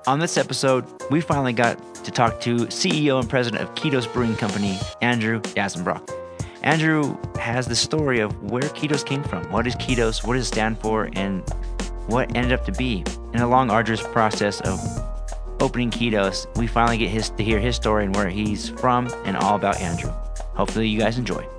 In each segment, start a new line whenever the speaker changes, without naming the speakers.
On this episode, we finally got to talk to CEO and president of Kiitos Brewing Company, Andrew Dazenbrock. Andrew has the story of where Kiitos came from. What is Kiitos? What does it stand for? And what ended up to be. In a long, arduous process of opening Kiitos, we finally get to hear his story and where he's from and all about Andrew. Hopefully you guys enjoy.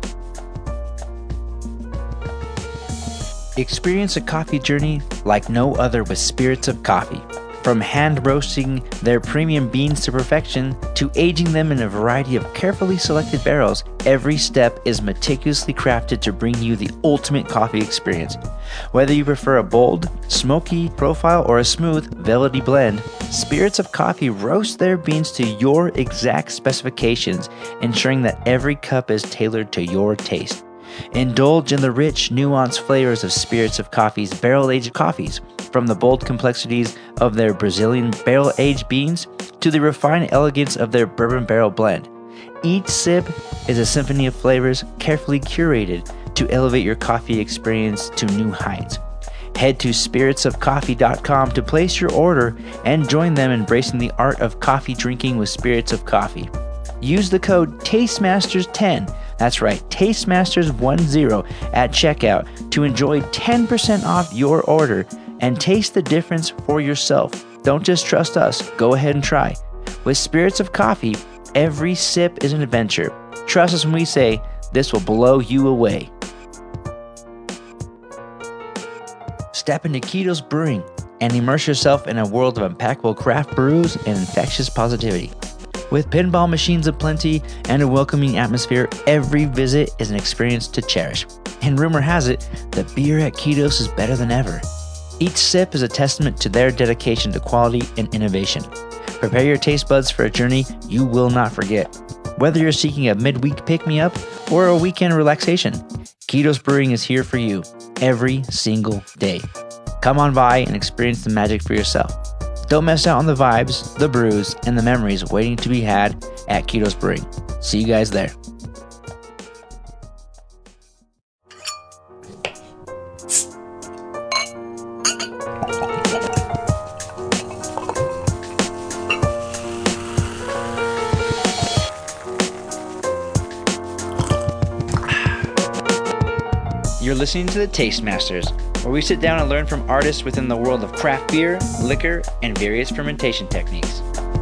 Experience a coffee journey like no other with Spirits of Coffee. From hand roasting their premium beans to perfection to aging them in a variety of carefully selected barrels, every step is meticulously crafted to bring you the ultimate coffee experience. Whether you prefer a bold, smoky profile or a smooth, velvety blend, Spirits of Coffee roast their beans to your exact specifications, ensuring that every cup is tailored to your taste. Indulge in the rich, nuanced flavors of Spirits of Coffee's barrel-aged coffees, from the bold complexities of their Brazilian barrel-aged beans to the refined elegance of their bourbon barrel blend. Each sip is a symphony of flavors carefully curated to elevate your coffee experience to new heights. Head to spiritsofcoffee.com to place your order and join them embracing the art of coffee drinking with Spirits of Coffee. Use the code TASTEMASTERS10, that's right, TASTEMASTERS10 at checkout to enjoy 10% off your order and taste the difference for yourself. Don't just trust us, go ahead and try. With Spirits of Coffee, every sip is an adventure. Trust us when we say this will blow you away. Step into Kiitos Brewing and immerse yourself in a world of impeccable craft brews and infectious positivity. With pinball machines aplenty and a welcoming atmosphere, every visit is an experience to cherish. And rumor has it, the beer at Kiitos is better than ever. Each sip is a testament to their dedication to quality and innovation. Prepare your taste buds for a journey you will not forget. Whether you're seeking a midweek pick-me-up or a weekend relaxation, Kiitos Brewing is here for you every single day. Come on by and experience the magic for yourself. Don't miss out on the vibes, the brews, and the memories waiting to be had at Kiitos Brewing. See you guys there. You're listening to the Taste Masters, where we sit down and learn from artists within the world of craft beer, liquor, and various fermentation techniques.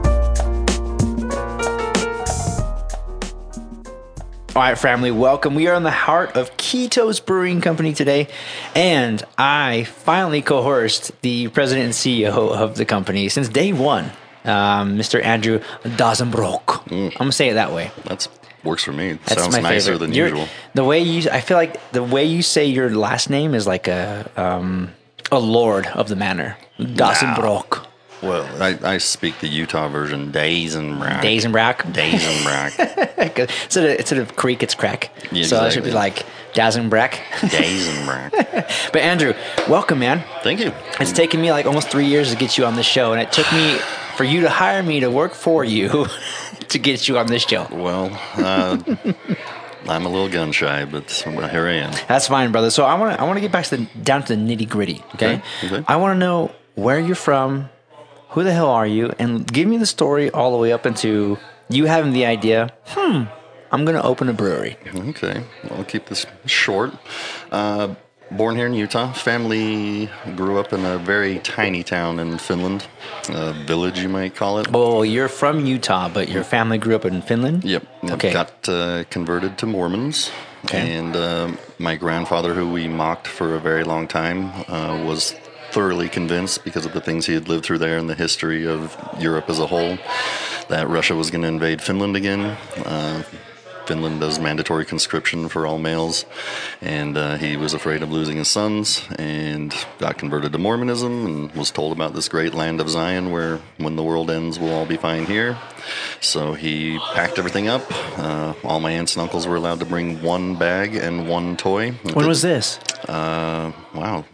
All right, family, welcome. We are in the heart of Kiitos Brewing Company today, and I finally coerced the president and CEO of the company since day one, Mr. Andrew Dazenbrock. I'm going to say it that way.
That works for me.
That's
sounds nicer
favorite.
than usual.
I feel like the way you say your last name is like a lord of the manor. Dazenbrock.
Well, I speak the Utah version. Dazenbrock.
Dazenbrock.
Dazenbrock.
Instead of creek, it's crack.
Yeah,
so it should be like Dazenbrock.
Dazenbrock.
But Andrew, welcome, man.
Thank you.
It's taken me like almost 3 years to get you on the show, and it took me for you to hire me to work for you to get you on this show.
Well, I'm a little gun shy, but here I am.
That's fine, brother. So I want to get back down to the nitty gritty. Okay? I want to know where you're from, who the hell are you, and give me the story all the way up into you having the idea. I'm going to open a brewery.
Okay, well, I'll keep this short. Born here in Utah. Family grew up in a very tiny town in Finland, a village you might call it.
Oh, you're from Utah, but your family grew up in Finland?
Yep.
Okay.
Got converted to Mormons. Okay. And my grandfather, who we mocked for a very long time, was thoroughly convinced, because of the things he had lived through there and the history of Europe as a whole, that Russia was going to invade Finland again. Finland does mandatory conscription for all males, and he was afraid of losing his sons and got converted to Mormonism and was told about this great land of Zion where when the world ends we'll all be fine here. So he packed everything up. All my aunts and uncles were allowed to bring one bag and one toy.
When was this?
Wow.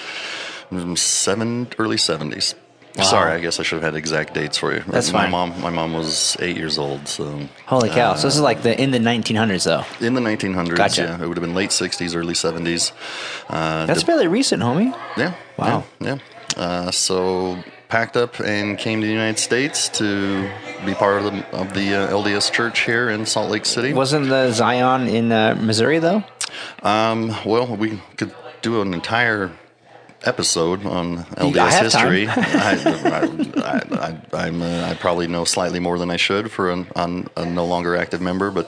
Early 70s.
Wow.
Sorry, I guess I should have had exact dates for you.
That's fine.
My mom was 8 years old, so...
Holy cow. So this is like in the 1900s, though.
In the 1900s,
Gotcha.
Yeah. It would have been late 60s, early 70s.
That's fairly recent, homie.
Yeah.
Wow.
Yeah. So packed up and came to the United States to be part of the LDS Church here in Salt Lake City.
Wasn't the Zion in Missouri, though?
Well, we could do an entire episode on LDS history. I probably know slightly more than I should for a no longer active member, but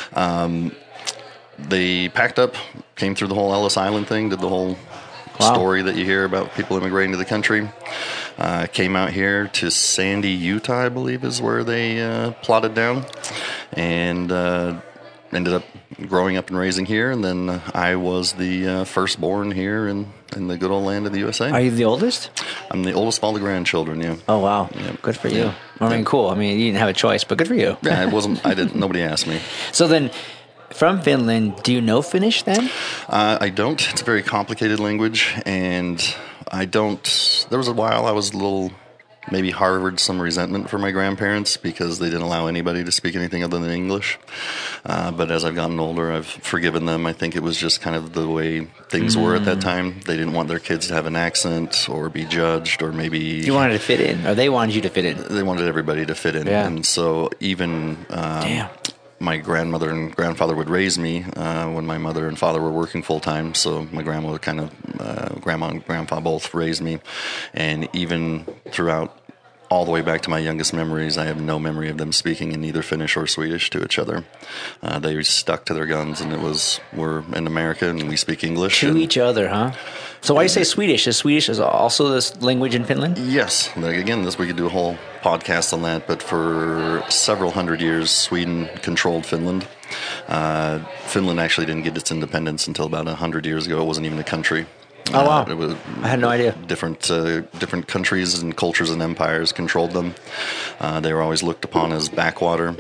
they packed up, came through the whole Ellis Island thing, did the whole story that you hear about people immigrating to the country. Came out here to Sandy, Utah, I believe is where they plotted down, and ended up growing up and raising here. And then I was the firstborn here in the good old land of the USA.
Are you the oldest?
I'm the oldest of all the grandchildren, yeah.
Oh, wow. Yeah. Good for you. I mean, cool. I mean, you didn't have a choice, but good for you.
Yeah, nobody asked me.
So then, from Finland, do you know Finnish then?
I don't. It's a very complicated language, and there was a while I was a little, maybe harbored some resentment for my grandparents because they didn't allow anybody to speak anything other than English. But as I've gotten older, I've forgiven them. I think it was just kind of the way things were at that time. They didn't want their kids to have an accent or be judged, or maybe...
You wanted to fit in, or they wanted you to fit in?
They wanted everybody to fit in.
Yeah.
And so even... my grandmother and grandfather would raise me when my mother and father were working full time. So my grandma and grandpa both raised me, and even throughout all the way back to my youngest memories, I have no memory of them speaking in either Finnish or Swedish to each other. They stuck to their guns, and we're in America and we speak English.
To each other, huh? So why do you say Swedish? Is Swedish also this language in Finland?
Yes. Again, we could do a whole podcast on that, but for several hundred years, Sweden controlled Finland. Finland actually didn't get its independence until about 100 years ago. It wasn't even a country.
Oh, wow. I had no idea.
Different countries and cultures and empires controlled them. They were always looked upon as backwater.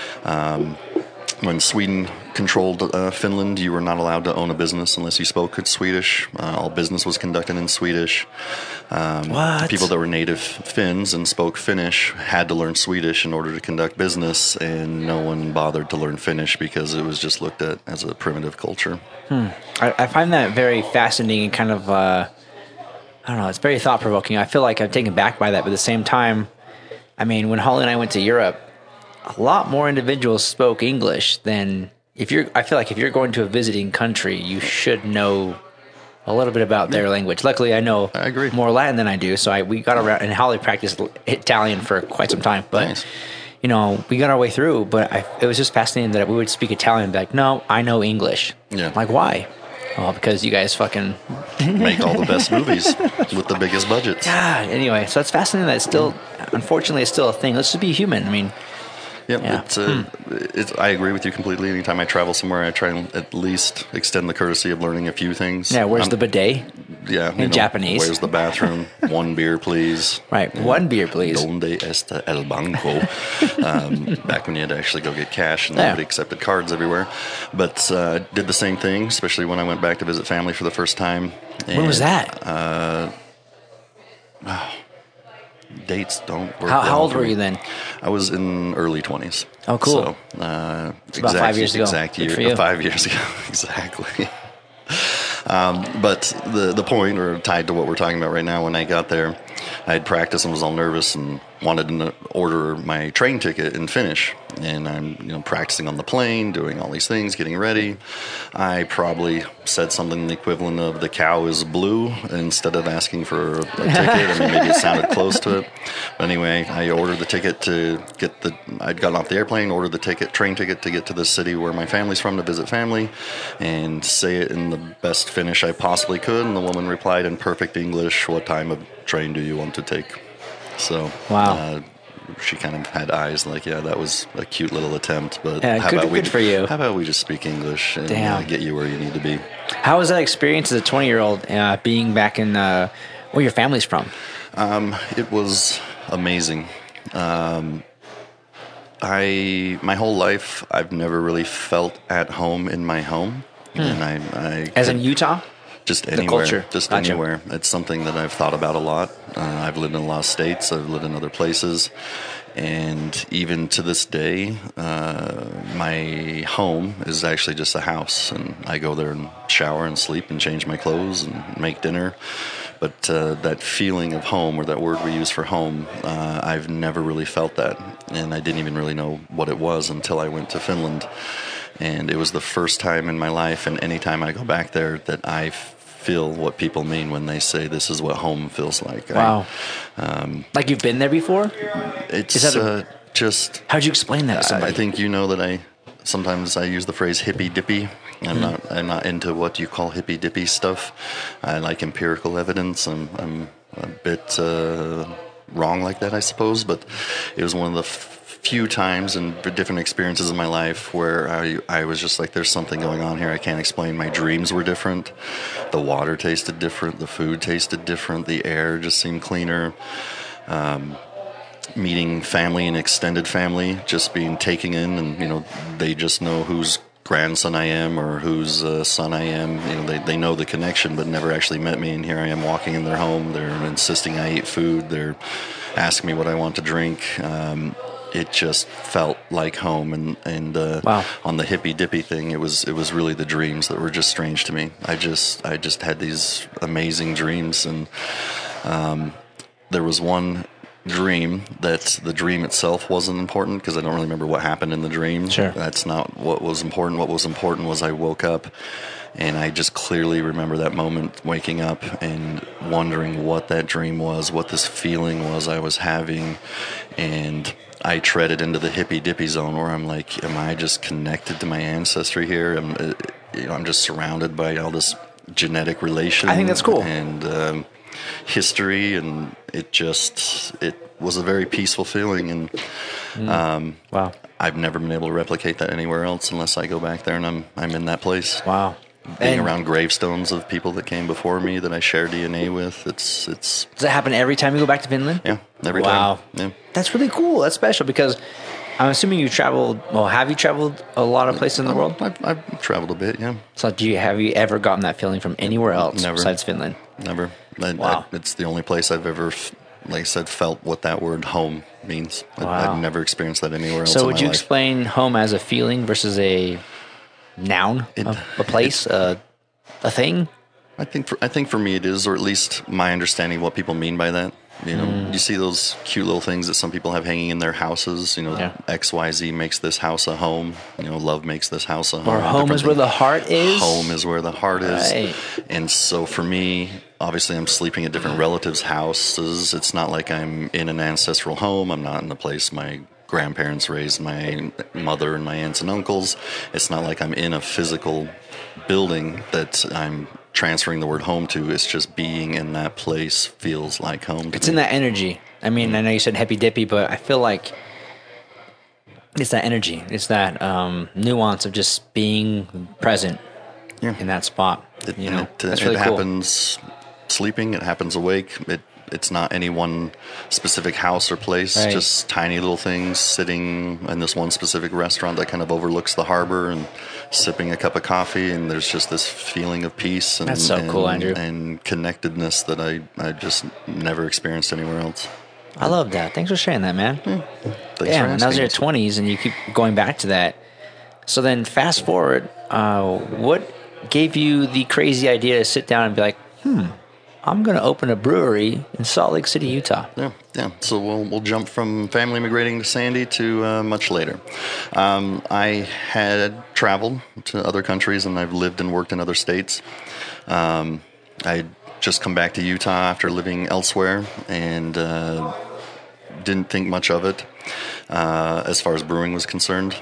When Sweden controlled Finland, you were not allowed to own a business unless you spoke Swedish. All business was conducted in Swedish.
What?
People that were native Finns and spoke Finnish had to learn Swedish in order to conduct business, and no one bothered to learn Finnish because it was just looked at as a primitive culture.
I find that very fascinating and kind of, I don't know, it's very thought-provoking. I feel like I'm taken back by that, but at the same time, I mean, when Holly and I went to Europe, a lot more individuals spoke English than I feel like if you're going to a visiting country, you should know a little bit about their language. Luckily, I agree. More Latin than I do, so we got around, and Holly practiced Italian for quite some time, but nice. We got our way through, but it was just fascinating that we would speak Italian and be like, no, I know English.
Yeah.
Like, why? Oh, because you guys fucking...
make all the best movies with the biggest budgets.
God, anyway, so it's fascinating that it's still, unfortunately, it's still a thing. Let's just be human. I mean...
Yeah. I agree with you completely. Anytime I travel somewhere, I try and at least extend the courtesy of learning a few things.
Yeah, where's the bidet?
Yeah.
In Japanese.
Where's the bathroom? One beer, please.
Right, one beer, please.
Donde está el banco? Back when you had to actually go get cash and nobody accepted cards everywhere. But did the same thing, especially when I went back to visit family for the first time.
When was that?
Dates don't work.
How old were you then?
I was in early 20s.
Oh, cool.
So,
it's about 5 years ago.
Exact year. 5 years ago, exactly. But the point, or tied to what we're talking about right now, when I got there, I had practiced and was all nervous and wanted to order my train ticket in Finnish. And I'm practicing on the plane, doing all these things, getting ready. I probably said something the equivalent of "the cow is blue" instead of asking for a ticket. I mean, maybe it sounded close to it. But anyway, I ordered the ticket I'd gotten off the airplane, ordered the train ticket to get to the city where my family's from to visit family, and say it in the best Finnish I possibly could. And the woman replied in perfect English, "What time of train do you want to take?" So,
wow.
She kind of had eyes like, yeah, that was a cute little attempt, but
good for you.
How about we just speak English and get you where you need to be?
How was that experience as a 20-year-old being back in where your family's from?
It was amazing. My whole life, I've never really felt at home in my home. And
As in Utah?
Just
The
anywhere.
culture.
Just
Gotcha.
anywhere. It's something that I've thought about a lot. I've lived in a lot of states. I've lived in other places. And even to this day, my home is actually just a house. And I go there and shower and sleep and change my clothes and make dinner. But that feeling of home, or that word we use for home, I've never really felt that. And I didn't even really know what it was until I went to Finland. And it was the first time in my life, and any time I go back there, that I feel what people mean when they say this is what home feels like.
Wow. Like you've been there before?
It's just...
How'd you explain that to somebody?
I think you know that sometimes I use the phrase hippy dippy. I'm not into what you call hippy dippy stuff. I like empirical evidence. I'm a bit wrong like that, I suppose, but it was one of the few times and different experiences in my life where I was just like, there's something going on here I can't explain. My dreams were different. The water tasted different. The food tasted different. The air just seemed cleaner. Meeting family and extended family, just being taken in, and they just know whose grandson I am or whose son I am. They know the connection, but never actually met me. And here I am walking in their home. They're insisting I eat food. They're asking me what I want to drink. It just felt like home. And
wow.
On the hippy dippy thing, it was really the dreams that were just strange to me. I just had these amazing dreams, and there was one dream that the dream itself wasn't important, because I don't really remember what happened in the dream.
Sure.
That's not what was important. What was important was I woke up, and I just clearly remember that moment, waking up and wondering what that dream was, what this feeling was I was having. And I treaded into the hippy dippy zone where I'm like, am I just connected to my ancestry here? I'm just surrounded by all this genetic relation.
I think that's cool.
And history, and it was a very peaceful feeling. And
wow.
I've never been able to replicate that anywhere else unless I go back there and I'm in that place.
Wow.
Being around gravestones of people that came before me that I share DNA with, it's.
Does that happen every time you go back to Finland?
Yeah, every
wow.
time. Yeah.
That's really cool. That's special, because I'm assuming you traveled. Well, have you traveled a lot of places in the world?
I've traveled a bit, yeah.
So have you ever gotten that feeling from anywhere else besides Finland?
Never.
Wow.
It's the only place I've ever, like I said, felt what that word home means.
Wow.
I've never experienced that anywhere else.
So would you
life.
explain home as a feeling versus a noun, a place, a thing?
I think for me it is, or at least my understanding of what people mean by that. You see those cute little things that some people have hanging in their houses. XYZ makes this house a home. Love makes this house a home.
Or home is where the heart is.
Home is where the heart is.
Right.
And so for me, obviously I'm sleeping at different relatives' houses. It's not like I'm in an ancestral home. I'm not in the place my grandparents raised my mother and my aunts and uncles. It's not like I'm in a physical building that I'm transferring the word home to. It's just being in that place feels like home.
It's in that energy. I mean, I know you said hippy dippy, but I feel like it's that energy. It's that nuance of just being present in that spot. That's really
it happens sleeping. It happens awake. It's not any one specific house or place,
right.
Just tiny little things, sitting in this one specific restaurant that kind of overlooks the harbor and sipping a cup of coffee, and there's just this feeling of peace and,
That's so cool, Andrew.
And connectedness that I just never experienced anywhere else.
I love that. Thanks for sharing that, man.
Yeah,
when I was in your 20s and you keep going back to that. So then fast forward, what gave you the crazy idea to sit down and be like, I'm going to open a brewery in Salt Lake City, Utah?
Yeah. So we'll jump from family immigrating to Sandy to much later. I had traveled to other countries, and I've lived and worked in other states. I'd just come back to Utah after living elsewhere, and didn't think much of it as far as brewing was concerned.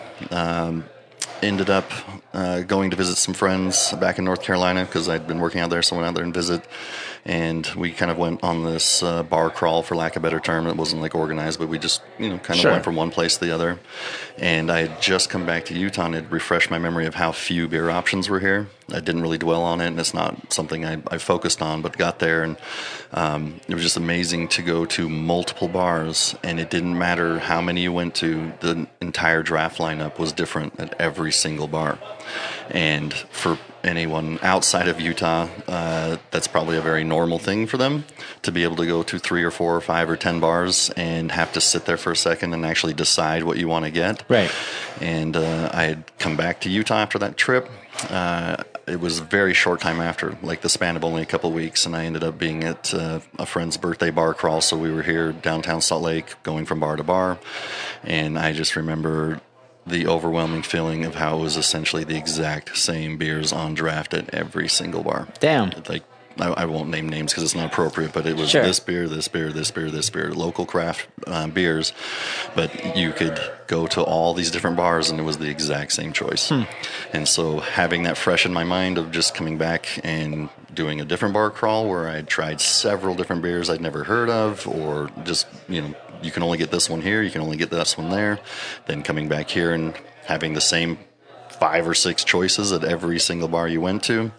Ended up going to visit some friends back in North Carolina because I'd been working out there, so I went out there and visit. And we kind of went on this bar crawl, for lack of a better term. It wasn't like organized, but we just kind of went from one place to the other. And I had just come back to Utah, and it refreshed my memory of how few beer options were here. I didn't really dwell on it, and it's not something I focused on, but got there, and it was just amazing to go to multiple bars, and it didn't matter how many you went to. The entire draft lineup was different at every single bar. And for anyone outside of Utah, that's probably a very normal thing for them to be able to go to 3 or 4 or 5 or 10 bars and have to sit there for a second and actually decide what you want to get.
Right.
And I had come back to Utah after that trip. It was a very short time after, like the span of only a couple of weeks, and I ended up being at a friend's birthday bar crawl. So we were here downtown Salt Lake, going from bar to bar, and I just remember the overwhelming feeling of how it was essentially the exact same beers on draft at every single bar.
Damn.
Like, I won't name names because it's not appropriate, but it was
Sure.
this beer, this beer, this beer, this beer, local craft beers. But you could go to all these different bars and it was the exact same choice. And so having that fresh in my mind of just coming back and doing a different bar crawl where I'd tried several different beers I'd never heard of, or just, you can only get this one here, you can only get this one there. Then coming back here and having the same 5 or 6 choices at every single bar you went to.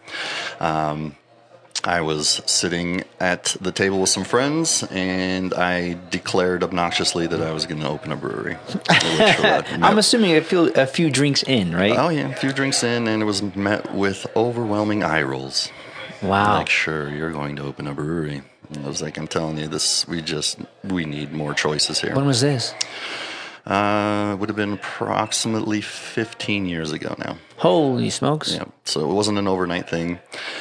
I was sitting at the table with some friends, and I declared obnoxiously that I was going to open a brewery.
I'm assuming a few drinks in, right?
Oh, yeah, a few drinks in, and it was met with overwhelming eye rolls.
Wow.
Like, sure, you're going to open a brewery. And I was like, I'm telling you, we need more choices here.
When was this?
Would have been approximately 15 years ago now.
Holy smokes.
Yeah, so it wasn't an overnight thing.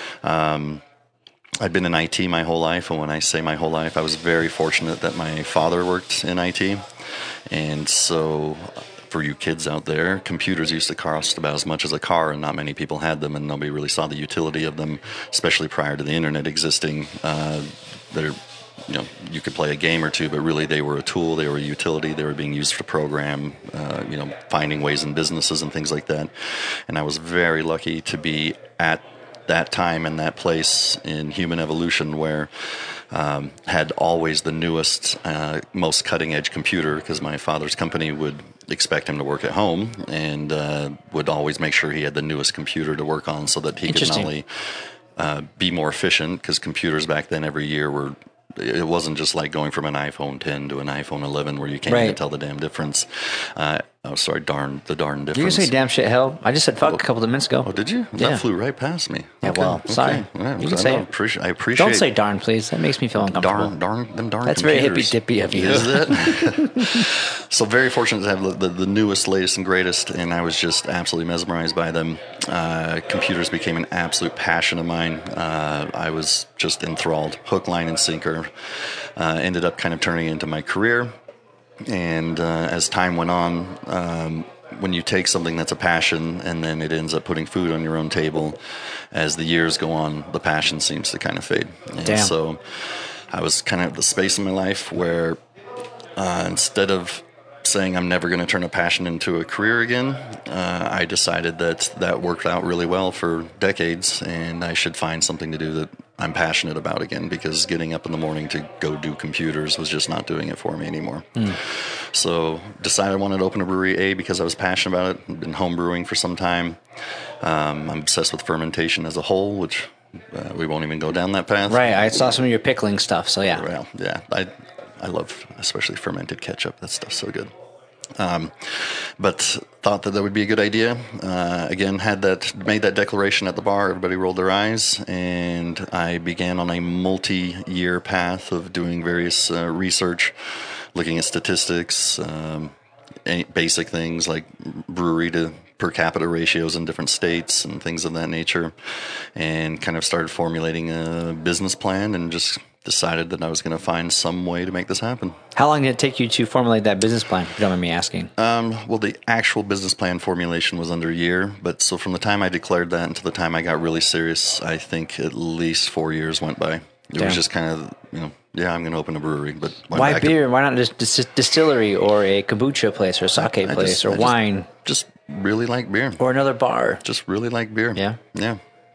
I'd been in IT my whole life, and when I say my whole life, I was very fortunate that my father worked in IT. And so for you kids out there, computers used to cost about as much as a car, and not many people had them, and nobody really saw the utility of them, especially prior to the internet existing. You could play a game or two, but really they were a tool, they were a utility, they were being used to program, finding ways in businesses and things like that. And I was very lucky to be at that time and that place in human evolution where had always the newest, most cutting-edge computer, because my father's company would expect him to work at home and would always make sure he had the newest computer to work on so that he could not only be more efficient, because computers back then every year were... It wasn't just like going from an iPhone 10 to an iPhone 11 where you can't even tell the damn difference. The darn difference.
Did you say damn shit hell? I just said fuck a couple of minutes ago.
Oh, did you?
Yeah.
That flew right past me.
Yeah,
okay.
well, sorry.
Yeah,
you can say it.
I appreciate.
Don't say darn, please. That makes me feel uncomfortable.
Darn
That's
computers.
very hippy-dippy of you.
Is it? So very fortunate to have the newest, latest, and greatest, and I was just absolutely mesmerized by them. Computers became an absolute passion of mine. I was just enthralled, hook, line, and sinker. Ended up kind of turning into my career. And as time went on, when you take something that's a passion and then it ends up putting food on your own table, as the years go on, the passion seems to kind of fade. And so I was kind of at the space in my life where instead of saying I'm never going to turn a passion into a career again, I decided that worked out really well for decades, and I should find something to do that I'm passionate about again, because getting up in the morning to go do computers was just not doing it for me anymore. So decided I wanted to open a brewery, because I was passionate about it. I've been home brewing for some time. I'm obsessed with fermentation as a whole, which we won't even go down that path.
Right, I saw some of your pickling stuff, so yeah.
Well, yeah, I love especially fermented ketchup. That stuff's so good. But thought that would be a good idea. Again, made that declaration at the bar. Everybody rolled their eyes, and I began on a multi-year path of doing various research, looking at statistics, basic things like brewery to per capita ratios in different states and things of that nature, and kind of started formulating a business plan and just decided that I was going to find some way to make this happen.
How long did it take you to formulate that business plan, if you don't mind me asking?
Well, the actual business plan formulation was under a year, but so from the time I declared that until the time I got really serious, I think at least 4 years went by. It was just kind of, I'm going to open a brewery. But
why beer? Why not just distillery or a kombucha place or sake place or wine?
Just really like beer.
Or another bar.
Just really like beer.
Yeah?
Yeah.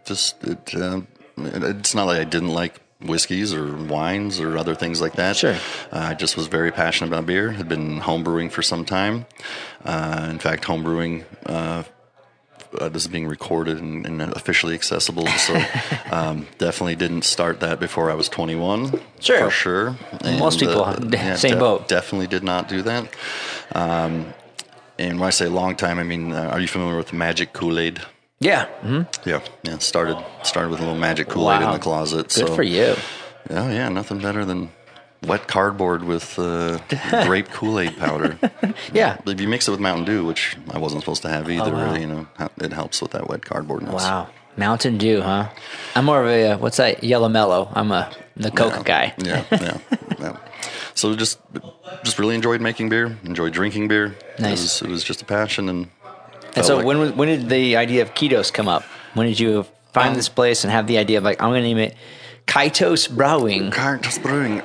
It's not like I didn't like whiskeys or wines or other things like that.
Sure.
I just was very passionate about beer. Had been homebrewing for some time. In fact, homebrewing, this is being recorded and officially accessible. So definitely didn't start that before I was 21.
Sure.
For sure. And,
most people, same boat.
Definitely did not do that. And when I say long time, I mean, are you familiar with Magic Kool-Aid?
Yeah.
Yeah. Started with a little magic Kool-Aid in the closet.
Good for you.
Oh yeah, nothing better than wet cardboard with grape Kool-Aid powder.
Yeah.
If you mix it with Mountain Dew, which I wasn't supposed to have either, it helps with that wet cardboardness.
Wow. Mountain Dew, huh? I'm more of a, what's that, Yellow Mellow. I'm the Coke guy.
Yeah. So just really enjoyed making beer, enjoyed drinking beer.
Nice.
It was just a passion. And
so when did the idea of Kiitos come up? When did you find this place and have the idea of like, I'm going to name it Kiitos Brewing?
Kiitos Brewing.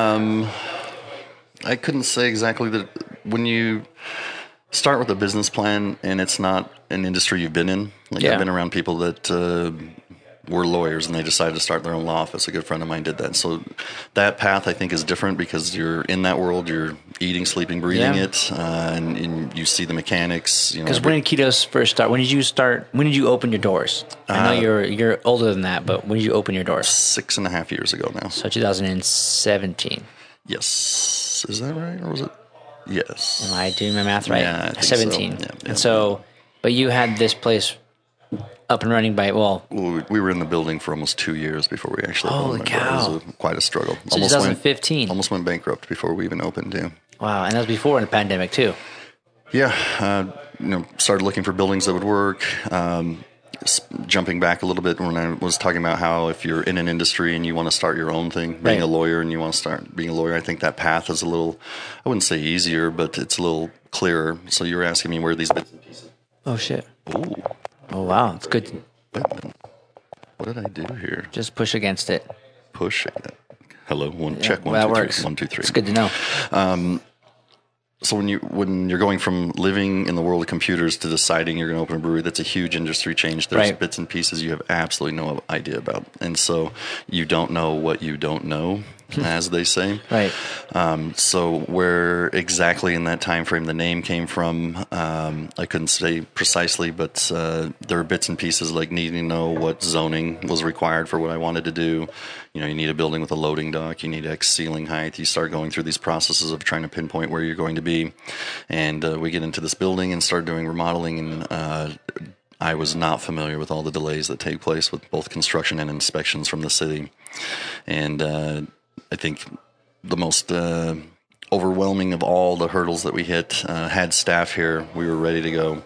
I couldn't say exactly that. When you start with a business plan and it's not an industry you've been in, I've been around people that were lawyers and they decided to start their own law office. A good friend of mine did that. So that path, I think, is different because you're in that world. You're eating, sleeping, breathing it, and you see the mechanics.
Because when did Kiitos first start? When did you start? When did you open your doors? I know you're older than that, but when did you open your doors?
6.5 years ago now.
So 2017.
Yes. Is that right? Or was it? Yes.
Am I doing my math right?
Yeah, I think
17.
So. Yeah.
And so, but you had this place up and running by,
we were in the building for almost 2 years before we actually opened.
Holy cow.
It was quite a struggle.
So 2015.
Almost went bankrupt before we even opened, yeah.
Wow, and that was before the pandemic too.
Yeah, started looking for buildings that would work. Jumping back a little bit when I was talking about how if you're in an industry and you want to start your own thing, being a lawyer and you want to start being a lawyer, I think that path is a little, I wouldn't say easier, but it's a little clearer. So you were asking me where these bits and pieces.
Oh, shit.
Ooh.
Oh, wow. It's good.
What did I do here?
Just push against it.
Push it. Hello. Check. 1, 2, 3. 1, 2, 3.
It's good to know.
So when you're going from living in the world of computers to deciding you're going to open a brewery, that's a huge industry change. There's bits and pieces you have absolutely no idea about. And so you don't know what you don't know, as they say.
Right.
So where exactly in that time frame the name came from, I couldn't say precisely, but there are bits and pieces like needing to know what zoning was required for what I wanted to do. You need a building with a loading dock. You need X ceiling height. You start going through these processes of trying to pinpoint where you're going to be. And we get into this building and start doing remodeling. And I was not familiar with all the delays that take place with both construction and inspections from the city. And I think the most overwhelming of all the hurdles that we hit, had staff here. We were ready to go.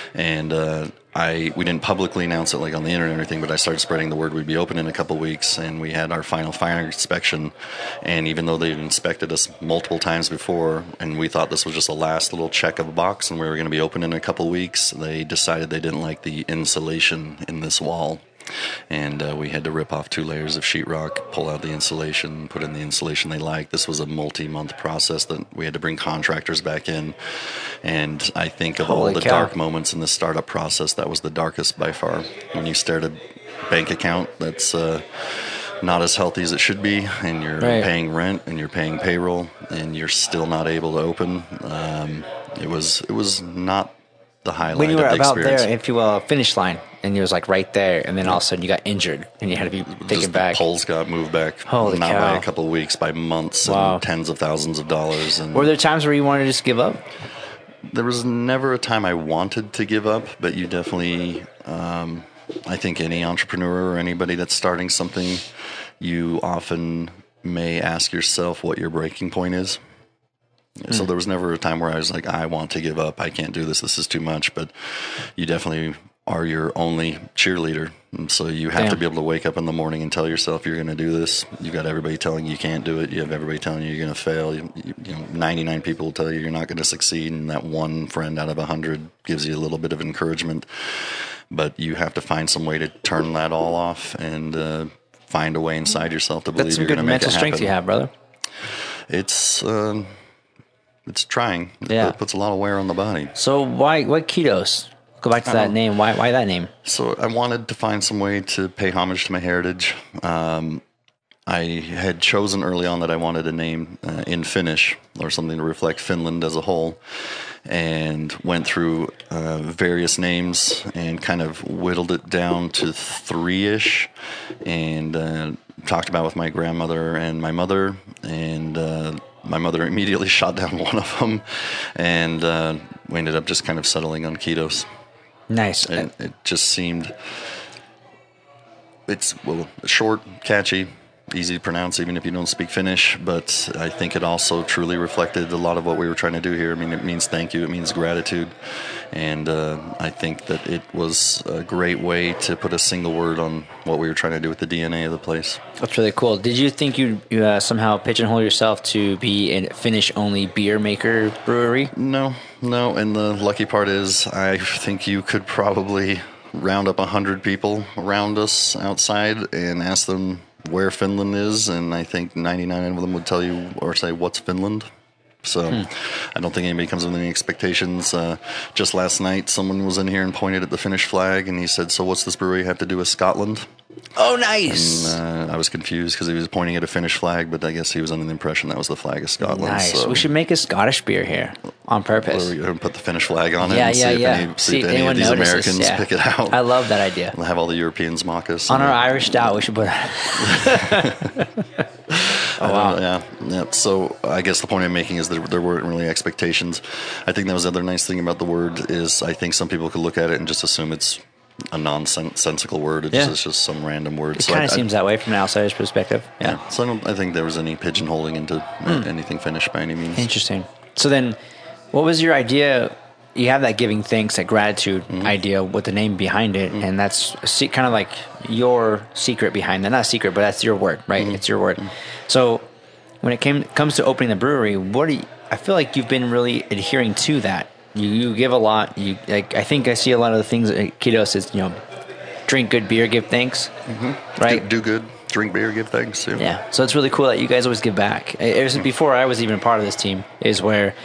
And we didn't publicly announce it like on the internet or anything, but I started spreading the word we'd be open in a couple of weeks, and we had our final fire inspection. And even though they'd inspected us multiple times before, and we thought this was just a last little check of a box and we were going to be open in a couple of weeks, they decided they didn't like the insulation in this wall. And we had to rip off 2 layers of sheetrock, pull out the insulation, put in the insulation they liked. This was a multi-month process that we had to bring contractors back in. And I think of all the dark moments in the startup process, that was the darkest by far. When you stare at a bank account that's not as healthy as it should be, and you're paying rent and you're paying payroll, and you're still not able to open, it was not the highlight
when you were
of the
about
experience.
there, if you will, finish line, and it was like right there, and then all of a sudden you got injured, and you had to be taken back.
The poles got moved back.
Holy
not
cow.
by a couple of weeks, by months and tens of thousands of dollars. And
were there times where you wanted to just give up?
There was never a time I wanted to give up, but you definitely, I think any entrepreneur or anybody that's starting something, you often may ask yourself what your breaking point is. So there was never a time where I was like, I want to give up. I can't do this. This is too much. But you definitely are your only cheerleader. And so you have to be able to wake up in the morning and tell yourself you're going to do this. You've got everybody telling you can't do it. You have everybody telling you you're going to fail. 99 people will tell you you're not going to succeed. And that one friend out of 100 gives you a little bit of encouragement. But you have to find some way to turn that all off and find a way inside yourself to believe you're going to make it happen.
That's some good mental strength you have, brother.
It's trying. It puts a lot of wear on the body.
So why Kiitos? Go back to that name. Why that name?
So I wanted to find some way to pay homage to my heritage. I had chosen early on that I wanted a name in Finnish or something to reflect Finland as a whole, and went through various names and kind of whittled it down to 3-ish, and talked about with my grandmother and my mother, and my mother immediately shot down one of them, and we ended up just kind of settling on Kiitos.
Nice.
And it just seemed, it's short, catchy, easy to pronounce even if you don't speak Finnish, but I think it also truly reflected a lot of what we were trying to do here. I mean, it means thank you, it means gratitude, and I think that it was a great way to put a single word on what we were trying to do with the DNA of the place.
That's really cool. Did you think you somehow pigeonhole yourself to be a Finnish-only beer maker brewery?
No, and the lucky part is I think you could probably round up 100 people around us outside and ask them where Finland is, and I think 99 of them would tell you or say, what's Finland? So I don't think anybody comes with any expectations. Just last night, someone was in here and pointed at the Finnish flag, and he said, so what's this brewery have to do with Scotland?
Oh, nice.
And I was confused because he was pointing at a Finnish flag, but I guess he was under the impression that was the flag of Scotland.
Nice.
So
we should make a Scottish beer here on purpose.
We're going to put the Finnish flag on it
Yeah,
and see if any of these
notices.
Americans pick it out.
I love that idea.
We'll have all the Europeans mock us.
On our Irish stout, we should put
Oh, wow. Yeah. So I guess the point I'm making is that there weren't really expectations. I think that was the other nice thing about the word is I think some people could look at it and just assume it's a nonsensical word. It's just some random word.
It kind of seems that way from an outsider's perspective. Yeah.
So I think there was any pigeonholing into anything Finnish by any means.
Interesting. So then, what was your idea? You have that giving thanks, that gratitude idea with the name behind it, and that's kind of like your secret behind that. Not secret, but that's your word, right? It's your word. So when it comes to opening the brewery, I feel like you've been really adhering to that. You give a lot. I think I see a lot of the things at Kiitos is, drink good beer, give thanks, right?
Do good, drink beer, give thanks.
Yeah. So it's really cool that you guys always give back. It was before I was even a part of this team is where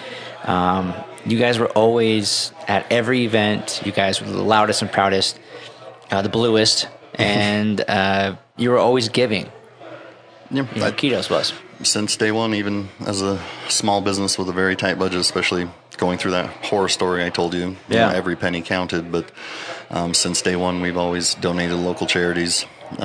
you guys were always at every event. You guys were the loudest and proudest, the bluest, and you were always giving.
Yeah,
Kiitos was.
Since day one, even as a small business with a very tight budget, especially going through that horror story I told you, every penny counted. But since day one, we've always donated to local charities.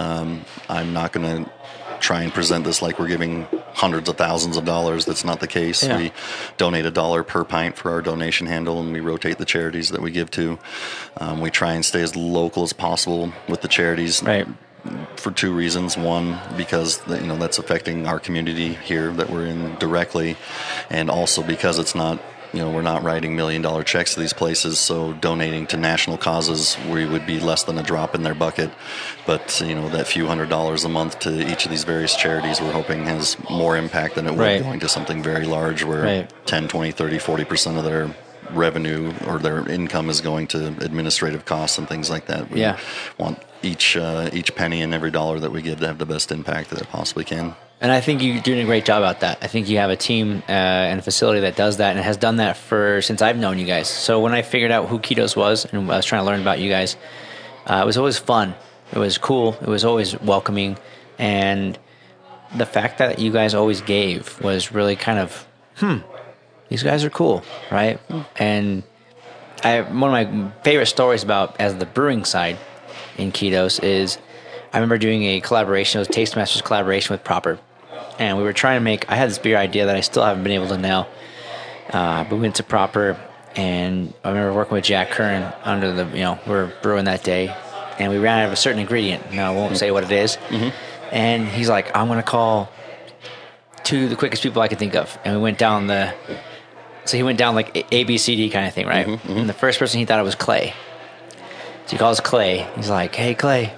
I'm not going to try and present this like we're giving hundreds of thousands of dollars. That's not the case.
Yeah.
We donate $1 per pint for our donation handle, and we rotate the charities that we give to. We try and stay as local as possible with the charities.
Right.
For two reasons. One, because that's affecting our community here that we're in directly, and also because it's not, we're not writing $1 million checks to these places, so donating to national causes, we would be less than a drop in their bucket. But that few $100s a month to each of these various charities, we're hoping has more impact than it would going to something very large where 10, 20, 30, 40% of their revenue or their income is going to administrative costs and things like that. We want each penny and every dollar that we give to have the best impact that it possibly can.
And I think you're doing a great job about that. I think you have a team and a facility that does that and has done that since I've known you guys. So when I figured out who Kiitos was and I was trying to learn about you guys, it was always fun. It was cool. It was always welcoming. And the fact that you guys always gave was really kind of, these guys are cool, right? And one of my favorite stories about as the brewing side in Kiitos is I remember doing a collaboration, it was a Taste Masters collaboration with Proper. And we were trying to I had this beer idea that I still haven't been able to nail. But we went to Proper, and I remember working with Jack Kern under we were brewing that day, and we ran out of a certain ingredient. Now, I won't say what it is. And he's like, I'm going to call two of the quickest people I could think of. And we went down so he went down like A, B, C, D kind of thing, right? And the first person he thought it was Clay. So he calls Clay. He's like, hey, Clay,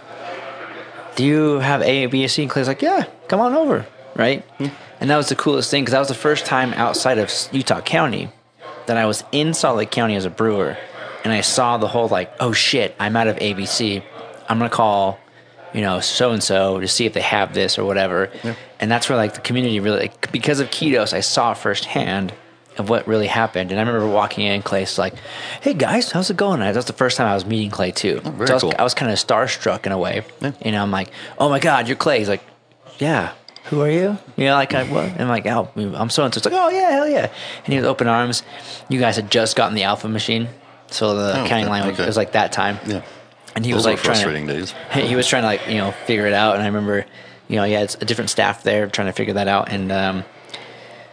do you have A, B, C? And Clay's like, yeah, come on over, right? And that was the coolest thing because that was the first time outside of Utah County that I was in Salt Lake County as a brewer. And I saw the whole oh, shit, I'm out of ABC. I'm going to call, so-and-so to see if they have this or whatever. Yeah. And that's where the community really, because of Kiitos, I saw firsthand of what really happened. And I remember walking in, Clay's like, hey guys, how's it going? That's the first time I was meeting Clay too.
Oh, very cool.
I was kind of starstruck in a way. Yeah. I'm like, oh my God, you're Clay. He's like, yeah, who are you? What? And I'm like, oh, I'm so-and-so. It's like, oh yeah, hell yeah. And he was open arms. You guys had just gotten the Alpha machine. So the counting line was like that time. Yeah. And he was
frustrating days.
He was trying to figure it out. And I remember, he had a different staff there trying to figure that out. And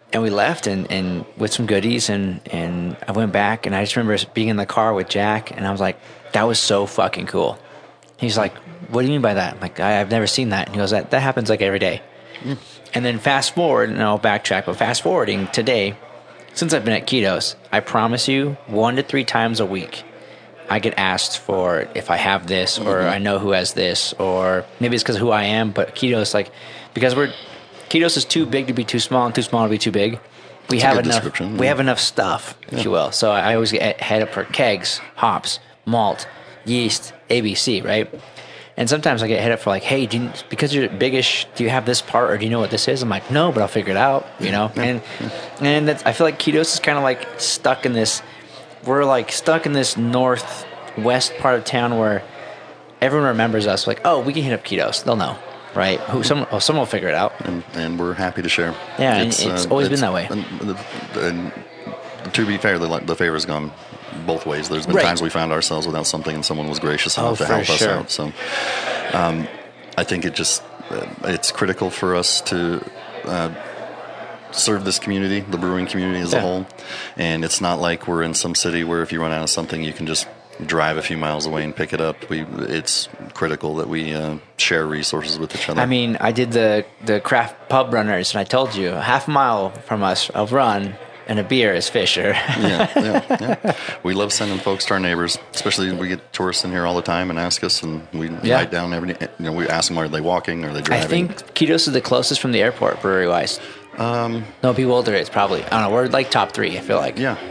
and we left and with some goodies, and I went back, and I just remember being in the car with Jack, and I was like, that was so fucking cool. He's like, what do you mean by that? I'm like, I've never seen that. And he goes, that happens like every day. And then fast forward, and I'll backtrack, but fast forwarding today, since I've been at Ketos, I promise you 1 to 3 times a week, I get asked for if I have this, or I know who has this, or maybe it's because of who I am, but Ketos, like, because Ketos is too big to be too small and too small to be too big. We have enough stuff, if you will. So I always get head up for kegs, hops, malt, yeast, ABC, right? And sometimes I get hit up for like, hey, because you're biggish, do you have this part, or do you know what this is? I'm like, no, but I'll figure it out, you know? And I feel like Ketos is kind of like stuck in this, we're like stuck in this northwest part of town where everyone remembers us, like, oh, we can hit up Ketos. They'll know, right? Someone will figure it out.
And we're happy to share.
Yeah, it's always been that way.
And to be fair, the favor's gone both ways. There's been times we found ourselves without something and someone was gracious enough to help us out. So I think it's critical for us to serve this community, the brewing community as a whole. And it's not like we're in some city where if you run out of something, you can just drive a few miles away and pick it up. It's critical that we share resources with each other.
I mean, I did the craft pub runners, and I told you, a half a mile from us, I'll run, and a beer is Fisher.
Yeah. We love sending folks to our neighbors, especially we get tourists in here all the time and ask us, and we write down we ask them, are they walking, are they driving?
I think Ketos is the closest from the airport, brewery-wise. No, people older, it's probably, I don't know, we're like top 3, I feel like.
Yeah.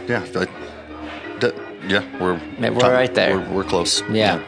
We're
right there.
We're close.
Yeah.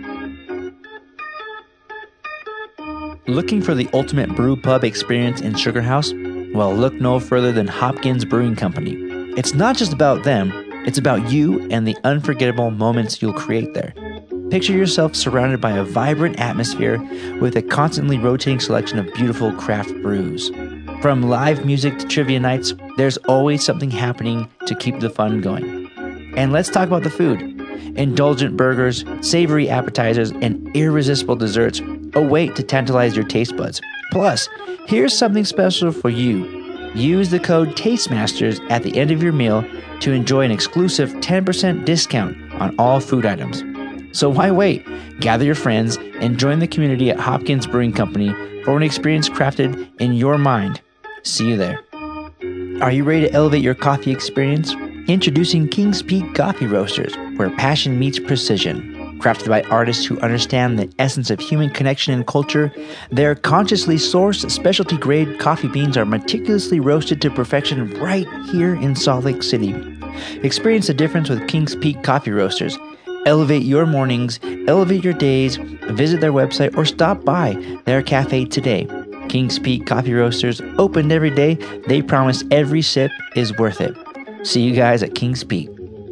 Looking for the ultimate brew pub experience in Sugar House? Well, look no further than Hopkins Brewing Company. It's not just about them, it's about you and the unforgettable moments you'll create there. Picture yourself surrounded by a vibrant atmosphere with a constantly rotating selection of beautiful craft brews. From live music to trivia nights, there's always something happening to keep the fun going. And let's talk about the food. Indulgent burgers, savory appetizers, and irresistible desserts await to tantalize your taste buds. Plus, here's something special for you. Use the code TASTEMASTERS at the end of your meal to enjoy an exclusive 10% discount on all food items. So why wait? Gather your friends and join the community at Hopkins Brewing Company for an experience crafted in your mind. See you there. Are you ready to elevate your coffee experience? Introducing King's Peak Coffee Roasters, where passion meets precision. Crafted by artists who understand the essence of human connection and culture, their consciously sourced specialty-grade coffee beans are meticulously roasted to perfection right here in Salt Lake City. Experience the difference with King's Peak Coffee Roasters. Elevate your mornings, elevate your days, visit their website, or stop by their cafe today. King's Peak Coffee Roasters, opened every day. They promise every sip is worth it. See you guys at King's Peak.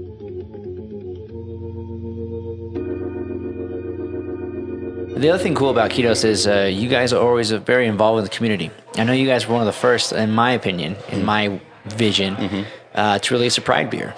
The other thing cool about Ketos is you guys are always very involved with the community. I know you guys were one of the first, in my opinion, in my vision, to release a Pride beer.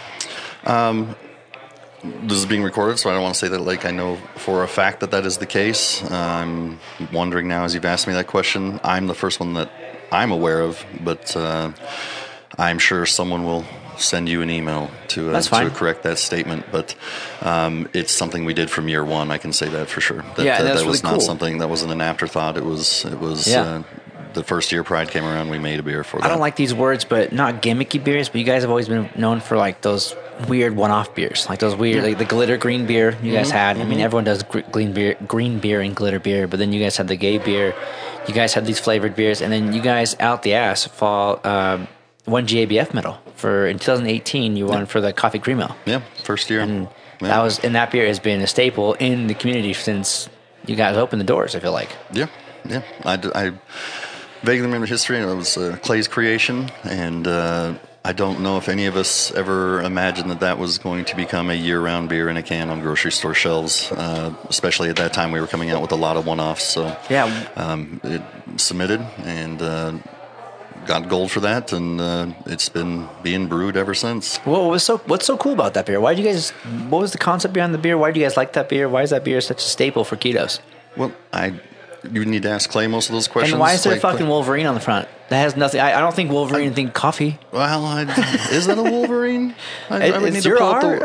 This is being recorded, so I don't want to say that like I know for a fact that is the case. I'm wondering now as you've asked me that question. I'm the first one that I'm aware of, but I'm sure someone will send you an email to correct that statement. But it's something we did from year one. I can say that for sure. That was not something that wasn't an afterthought. It was the first year Pride came around, we made a beer for that.
I don't like these words, but not gimmicky beers. But you guys have always been known for like those weird one-off beers, like those weird, like the glitter green beer you guys had. I mean, everyone does green beer and glitter beer, but then you guys had the gay beer. You guys had these flavored beers, and then you guys out the ass won GABF medal in 2018. You won for the Coffee Cream Ale.
Yeah, first year.
And that beer has been a staple in the community since you guys opened the doors. I feel like.
Yeah. I vaguely remember history. It was Clay's creation, and I don't know if any of us ever imagined that was going to become a year-round beer in a can on grocery store shelves. Especially at that time, we were coming out with a lot of one-offs. So it submitted and got gold for that, and it's been being brewed ever since.
Well, what's so cool about that beer? What was the concept behind the beer? Why do you guys like that beer? Why is that beer such a staple for Ketos?
Well, You need to ask Clay most of those questions.
And why is there
like,
fucking Wolverine on the front? That has nothing. I don't think Wolverine think coffee.
Well, is that a Wolverine? I would
It's your art.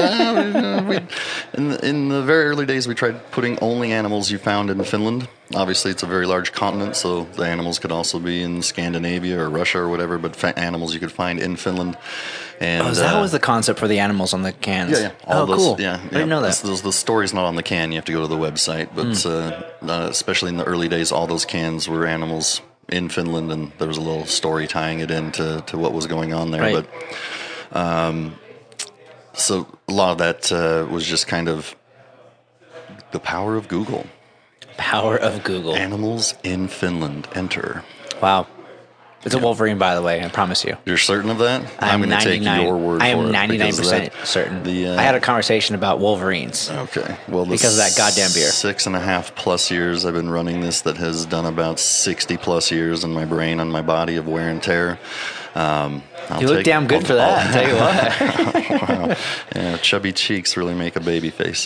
In the very early days, we tried putting only animals you found in Finland. Obviously, it's a very large continent, so the animals could also be in Scandinavia or Russia or whatever, but animals you could find in Finland. And
that was the concept for the animals on the cans.
Yeah. All those,
cool.
Yeah,
I didn't know that.
The story's not on the can. You have to go to the website. But especially in the early days, all those cans were animals in Finland, and there was a little story tying it into what was going on there.
Right.
But so a lot of that was just kind of the power of Google.
Power of Google.
Animals in Finland. Enter.
Wow. It's a Wolverine, by the way. I promise you.
You're certain of that? I'm going to take your word for it.
I am 99% certain. I had a conversation about Wolverines.
Okay. Well,
because of that goddamn beer.
6.5 plus years I've been running this that has done about 60 plus years in my brain and my body of wear and tear.
You look damn good for that, I'll tell you what.
Wow. Yeah, chubby cheeks really make a baby face.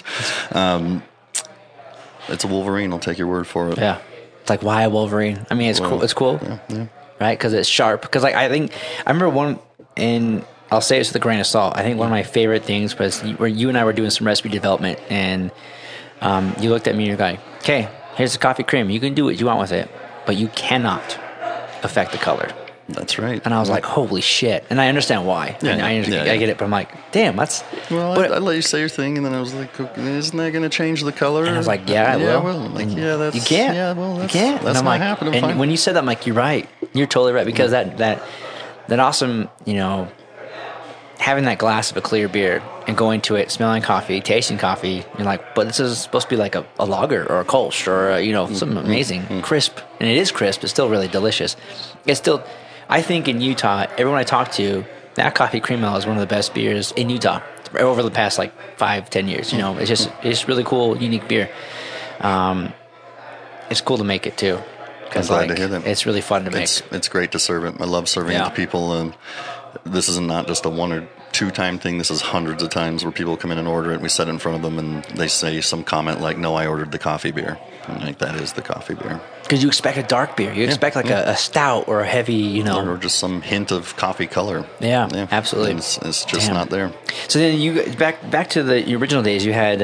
It's a Wolverine. I'll take your word for it.
Yeah. It's like, why a Wolverine? I mean, it's cool. It's cool.
Yeah.
Right? Because it's sharp. Because like I remember one, and I'll say this with a grain of salt. I think one of my favorite things was where you and I were doing some recipe development, and you looked at me and you're like, okay, here's the coffee cream. You can do what you want with it, but you cannot affect the color.
That's right.
And I was like, holy shit. And I understand why.
Yeah,
I get it, but I'm like, damn, that's...
Well, I let you say your thing, and then I was like, isn't that going to change the color?
And I was like, yeah, I will.
Yeah, well, I'm like, yeah, that's...
You can't.
Yeah, well,
you can't.
That's not happening.
And
fine.
when you said that, I'm like, you're right. You're totally right. Because that awesome, having that glass of a clear beer and going to it, smelling coffee, tasting coffee, you're like, but this is supposed to be like a lager or a Kolsch or, something amazing, crisp. And it is crisp. It's still really delicious. It's still... I think in Utah, everyone I talk to, that coffee cream ale is one of the best beers in Utah over the past 5-10 years. It's just really cool, unique beer. It's cool to make it too, because
I'm glad to hear that.
It's really fun to make.
It's great to serve it. I love serving it to people, and this is not just a 1 or 2 time thing. This is hundreds of times where people come in and order it, and we set it in front of them, and they say some comment like, "No, I ordered the coffee beer." I'm like, that is the coffee beer.
Because you expect a dark beer. You expect a stout or a heavy,
Or just some hint of coffee color.
Yeah, absolutely.
And it's just not there.
So then you back to the original days. You had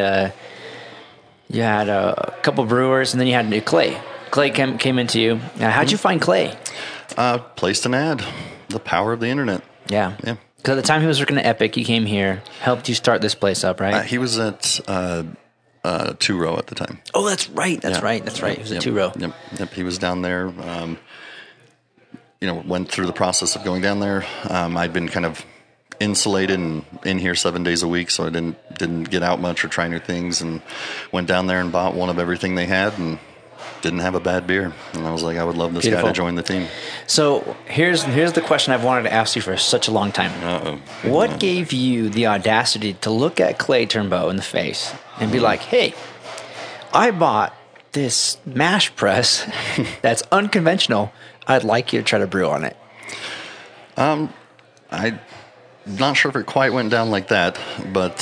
a couple brewers, and then you had Clay. Clay came into you. How'd you find Clay?
Placed an ad. The power of the internet.
Yeah.
Yeah.
Because at the time he was working at Epic, he came here, helped you start this place up, right?
He was at 2 Row at the time.
Oh, that's right. That's right. He was at 2 Row.
Yep. He was down there. Went through the process of going down there. I'd been kind of insulated and in here 7 days a week, so I didn't get out much or try new things, and went down there and bought one of everything they had, and didn't have a bad beer. And I was like, I would love this guy to join the team.
So here's the question I've wanted to ask you for such a long time. What gave you the audacity to look at Clay Turnbow in the face and be like, hey, I bought this mash press that's unconventional. I'd like you to try to brew on it.
I'm not sure if it quite went down like that, but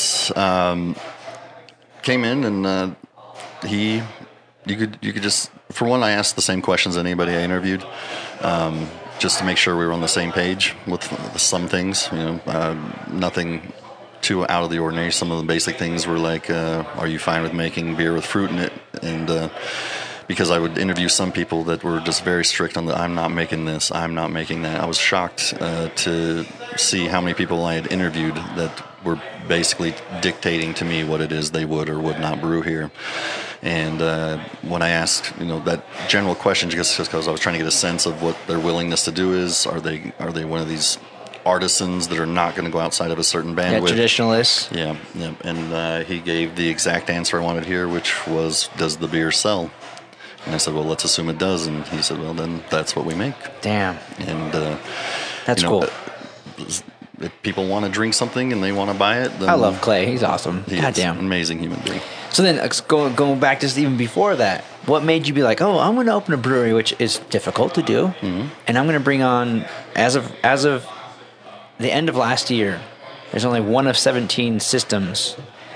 came in and you could just, for one, I asked the same questions as anybody I interviewed, just to make sure we were on the same page with some things. Nothing too out of the ordinary. Some of the basic things were like, are you fine with making beer with fruit in it? And because I would interview some people that were just very strict on I'm not making this, I'm not making that. I was shocked to see how many people I had interviewed that were basically dictating to me what it is they would or would not brew here. And when I asked, that general question, just because I was trying to get a sense of what their willingness to do is, are they one of these artisans that are not going to go outside of a certain bandwidth?
Yeah, traditionalists.
Yeah. And he gave the exact answer I wanted here, which was, does the beer sell? And I said, well, let's assume it does. And he said, well, then that's what we make.
Damn.
And
that's cool.
If people want to drink something and they want to buy it, then
I love Clay. He's awesome. Goddamn,
an amazing human being.
So then, going back just even before that, what made you be like, oh, I'm going to open a brewery, which is difficult to do, and I'm going to bring on, as of the end of last year, there's only one of 17 systems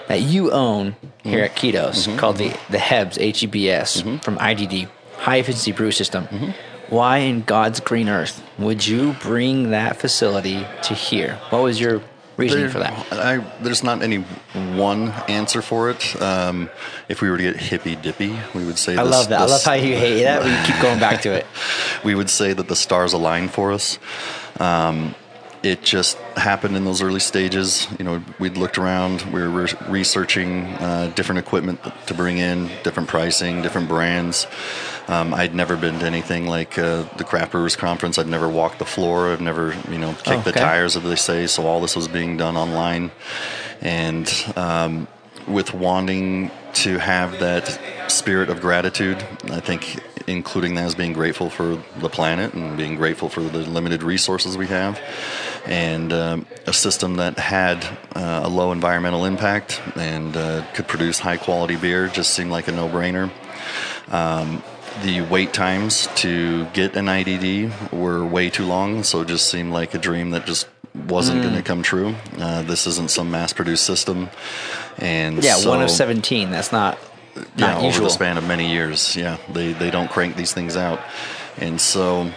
that you own here at Ketos called the HEBS, H-E-B-S, from IDD, High Efficiency Brew System. Why in God's green earth would you bring that facility to here? What was your reasoning for that?
There's not any one answer for it. If we were to get hippy-dippy, we would say
I love that. I love how you hate that, but you keep going back to it.
We would say that the stars aligned for us. It just happened in those early stages. You know, we'd looked around. We were researching different equipment to bring in, different pricing, different brands. I'd never been to anything like the Craft Brewers Conference. I'd never walked the floor. I've never, kicked the tires, as they say. So all this was being done online. And with wanting to have that spirit of gratitude, I think including that as being grateful for the planet and being grateful for the limited resources we have, and a system that had a low environmental impact and could produce high quality beer just seemed like a no-brainer. The wait times to get an IDD were way too long, so it just seemed like a dream that just wasn't going to come true. This isn't some mass-produced system. And so,
1 of 17. That's not usual.
Over the span of many years, they don't crank these things out. And so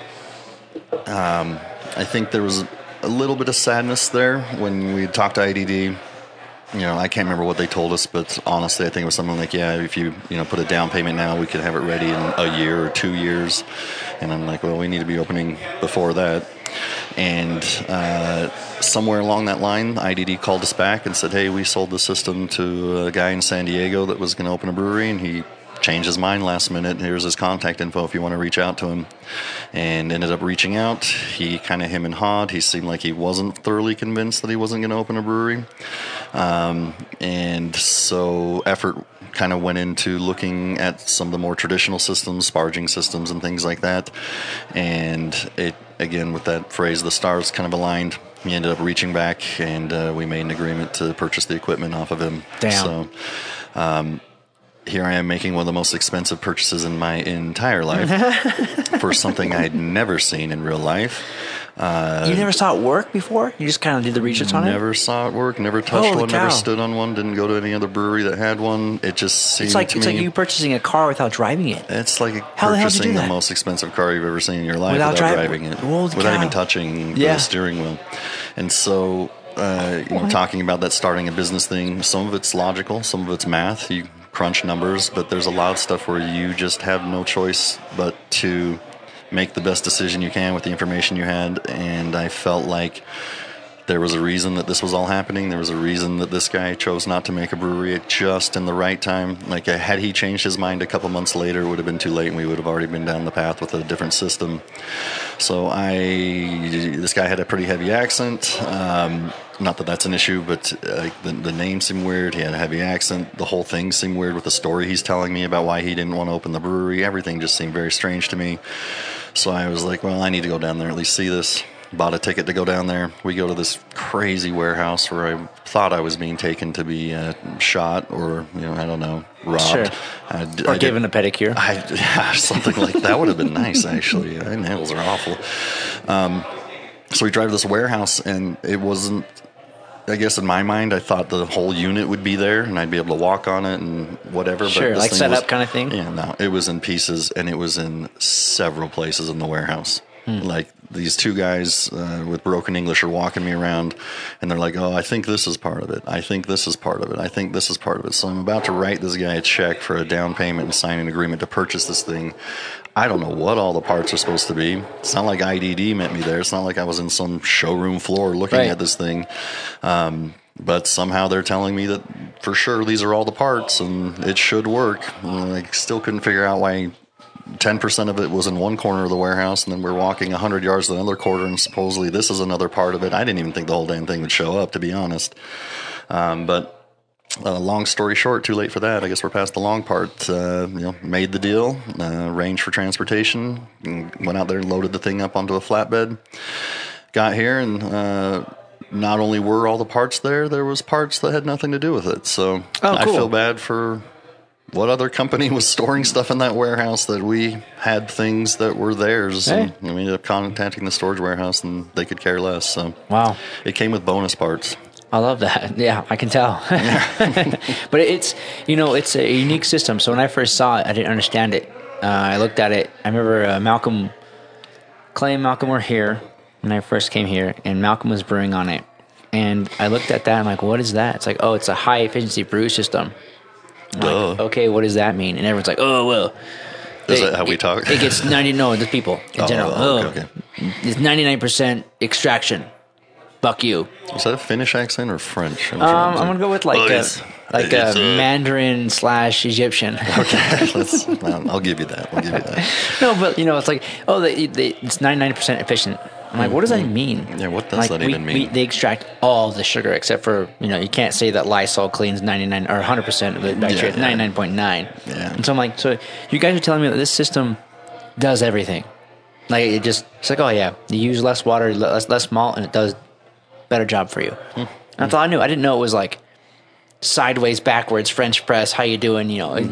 I think there was a little bit of sadness there when we talked to IDD. I can't remember what they told us, but honestly, I think it was something like, if you put a down payment now, we could have it ready in a year or 2 years. And I'm like, well, we need to be opening before that. And somewhere along that line, IDD called us back and said, hey, we sold the system to a guy in San Diego that was going to open a brewery, and he changed his mind last minute. Here's his contact info if you want to reach out to him. And ended up reaching out. He kind of him and hawed. He seemed like he wasn't thoroughly convinced that he wasn't going to open a brewery. And so effort kind of went into looking at some of the more traditional systems, sparging systems and things like that. And it, again, with that phrase, the stars kind of aligned. He ended up reaching back, and we made an agreement to purchase the equipment off of him.
Damn.
So here I am making one of the most expensive purchases in my entire life for something I'd never seen in real life.
You never saw it work before? You just kind of did the research on it?
Never saw it work, never touched
Holy
one,
cow.
never stood on one, didn't go to any other brewery that had one. It just seemed
It's like
to me...
you purchasing a car without driving it.
It's like
How the hell did you do
purchasing the
that?
most expensive car you've ever seen in your life
Without
without
driving-
driving it,
Holy
without
cow.
even touching the steering wheel. And so, talking about that starting a business thing, some of it's logical, some of it's math. You crunch numbers, but there's a lot of stuff where you just have no choice but to make the best decision you can with the information you had. And I felt like there was a reason that this was all happening. There was a reason that this guy chose not to make a brewery at just in the right time. Like, had he changed his mind a couple months later, it would have been too late, and we would have already been down the path with a different system. So this guy had a pretty heavy accent. Not that that's an issue, but the name seemed weird. He had a heavy accent. The whole thing seemed weird with the story he's telling me about why he didn't want to open the brewery. Everything just seemed very strange to me. So I was like, well, I need to go down there, at least see this. Bought a ticket to go down there. We go to this crazy warehouse where I thought I was being taken to be shot or, I don't know, robbed.
Sure. Or given a pedicure.
Something like that would have been nice, actually. My nails are awful. So we drive to this warehouse, and it wasn't, I guess in my mind, I thought the whole unit would be there, and I'd be able to walk on it and whatever.
Sure,
but
like set up kind of thing?
Yeah, no, it was in pieces, and it was in several places in the warehouse. Like, these two guys with broken English are walking me around, and they're like, oh, I think this is part of it. I think this is part of it. I think this is part of it. So I'm about to write this guy a check for a down payment and sign an agreement to purchase this thing. I don't know what all the parts are supposed to be. It's not like IDD met me there. It's not like I was in some showroom floor looking at this thing. But somehow they're telling me that for sure these are all the parts and it should work. And I still couldn't figure out why 10% of it was in one corner of the warehouse, and then we're walking 100 yards to another corner, and supposedly this is another part of it. I didn't even think the whole damn thing would show up, to be honest. But long story short, too late for that. I guess we're past the long part. Made the deal, arranged for transportation, and went out there and loaded the thing up onto a flatbed. Got here, and not only were all the parts there was parts that had nothing to do with it. So
cool.
I feel bad for what other company was storing stuff in that warehouse that we had things that were theirs.
Hey.
And we ended up contacting the storage warehouse, and they could care less. So
Wow.
it came with bonus parts.
I love that. Yeah, I can tell. But it's a unique system. So when I first saw it, I didn't understand it. I looked at it. I remember Clay and Malcolm were here when I first came here, and Malcolm was brewing on it. And I looked at that, and I'm like, what is that? It's like, oh, it's a high-efficiency brew system. I'm like, okay, what does that mean? And everyone's like, oh, well.
Is that how we talk?
It gets 90, no, the people in general.
Okay.
It's 99% extraction. Fuck you.
Is that a Finnish accent or French?
I'm going to go with a Mandarin / Egyptian.
Okay, I'll give you that.
No, but, it's like, it's 99% efficient. I'm like, what does that mean?
Yeah, what does that even mean?
They extract all the sugar except for, you can't say that Lysol cleans 99 or 100% of the bacteria. 99.9.
Yeah.
And so I'm like, so you guys are telling me that this system does everything. Like, it's like, oh yeah, you use less water, less malt, and it does better job for you. That's all I knew. I didn't know it was like sideways, backwards, French press. How you doing? I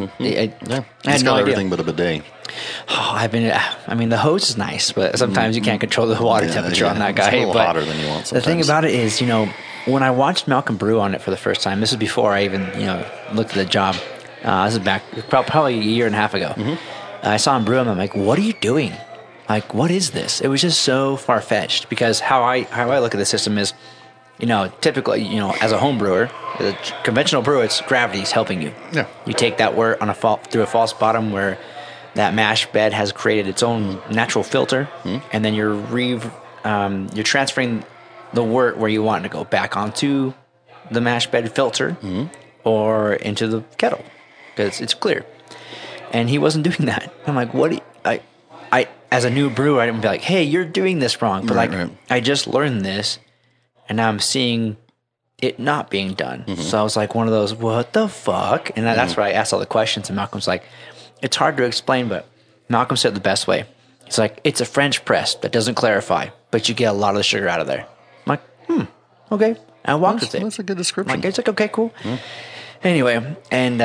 had no
everything
idea.
but a bidet.
Oh, the hose is nice, but sometimes you can't control the water temperature on that guy.
It's a little
but
hotter than you want sometimes.
The thing about it is, when I watched Malcolm brew on it for the first time, this is before I even, looked at the job. This is back probably a year and a half ago. I saw him brew him. I'm like, what are you doing? Like, what is this? It was just so far-fetched because how I look at the system is, typically, as a home brewer, a conventional brewer, it's gravity's helping you.
Yeah.
You take that wort through a false bottom where that mash bed has created its own natural filter, and then you're transferring the wort where you want it to go, back onto the mash bed filter or into the kettle because it's clear. And he wasn't doing that. I'm like, what? I as a new brewer, I didn't be like, hey, you're doing this wrong. But right. I just learned this, and now I'm seeing it not being done. So I was like one of those, what the fuck? And that's where I asked all the questions, and Malcolm's like, it's hard to explain, but Malcolm said it the best way. It's like, it's a French press that doesn't clarify, but you get a lot of the sugar out of there. I'm like, okay. I walked with it.
That's a good description.
It's like, okay, cool. Anyway, and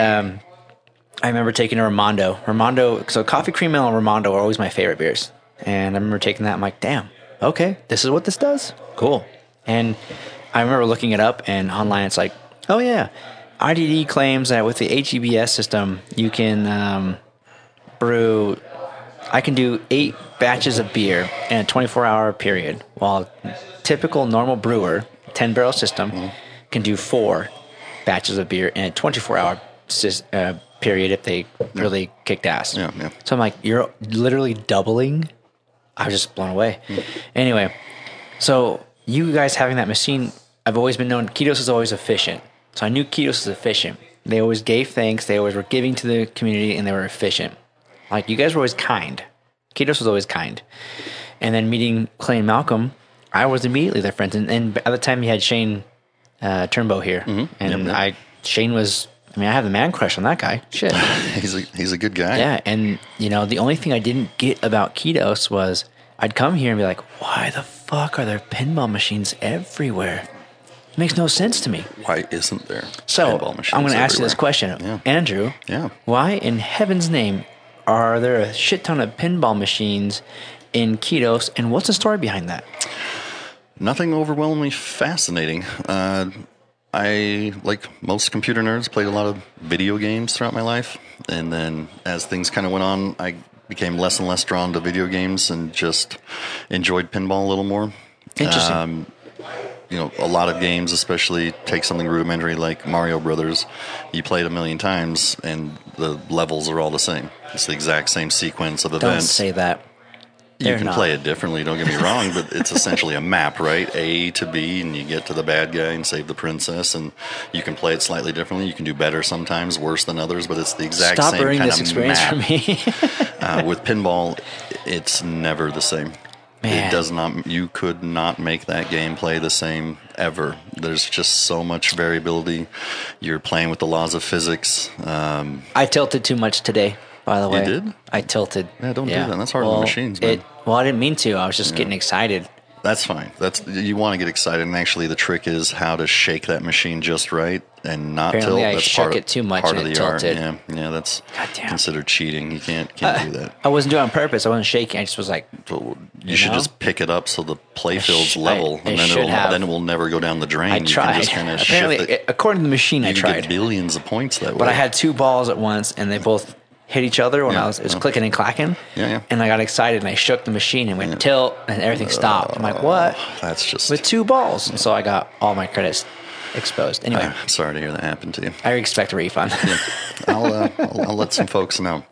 I remember taking a Ramondo. So Coffee Cream Ale and Ramondo are always my favorite beers. And I remember taking that. I'm like, damn, okay, this is what this does? Cool. And I remember looking it up, and online it's like, oh, yeah. IDD claims that with the HEBS system, you can brew. I can do 8 batches of beer in a 24-hour period, while a typical normal brewer, 10-barrel system, can do 4 batches of beer in a 24-hour period if they really kicked ass.
Yeah.
So I'm like, you're literally doubling. I was just blown away. Anyway, so you guys having that machine, I've always been known, Ketos is always efficient. So I knew Ketos was efficient. They always gave thanks. They always were giving to the community, and they were efficient. Like, you guys were always kind. Ketos was always kind. And then meeting Clay and Malcolm, I was immediately their friends. And by the time you had Shane Turnbow here, and Shane was, I have the man crush on that guy. Shit.
He's a good guy.
Yeah, and, the only thing I didn't get about Ketos was I'd come here and be like, why the fuck are there pinball machines everywhere? It makes no sense to me.
Why isn't there
pinball machines I'm going to ask you this question.
Yeah.
Andrew, why in heaven's name are there a shit ton of pinball machines in Ketos, and what's the story behind that?
Nothing overwhelmingly fascinating. I, like most computer nerds, played a lot of video games throughout my life, and then as things kind of went on, I became less and less drawn to video games and just enjoyed pinball a little more.
Interesting.
A lot of games, especially take something rudimentary like Mario Brothers, you play it a million times and the levels are all the same. It's the exact same sequence of events.
Don't say that.
You can play it differently, don't get me wrong, but it's essentially a map, right? A to B, and you get to the bad guy and save the princess, and you can play it slightly differently. You can do better sometimes, worse than others, but it's the exact same kind of map.
Stop ruining this experience for me.
With pinball, it's never the same.
Man.
It does not. You could not make that game play the same ever. There's just so much variability. You're playing with the laws of physics.
I tilted too much today, by the way.
You did?
I tilted.
Yeah, don't do that. That's hard on the machines, man.
I didn't mean to. I was just getting excited.
That's fine. You want to get excited, and actually, the trick is how to shake that machine just right and not
Apparently
tilt.
I
That's
shook it too much
part
and
of
it
the art.
tilted.
Yeah, that's
Goddamn.
considered cheating. You can't do that.
I wasn't doing it on purpose. I wasn't shaking. I just was like,
So you should
know?
just pick it up so the play field's level,
I
and then
should have.
it will never go down the drain.
I
You
tried.
can just kind of
Apparently,
shift it.
according to the machine, I
You can
tried.
get billions of points that way.
But I had two balls at once, and they both hit each other when
Yeah.
it was clicking and clacking.
Yeah.
And I got excited, and I shook the machine and went tilt, and everything stopped. I'm like, what?
That's just.
With two balls. And so I got all my credits exposed. Anyway,
I'm sorry to hear that happened to you.
I expect a refund.
I'll let some folks know.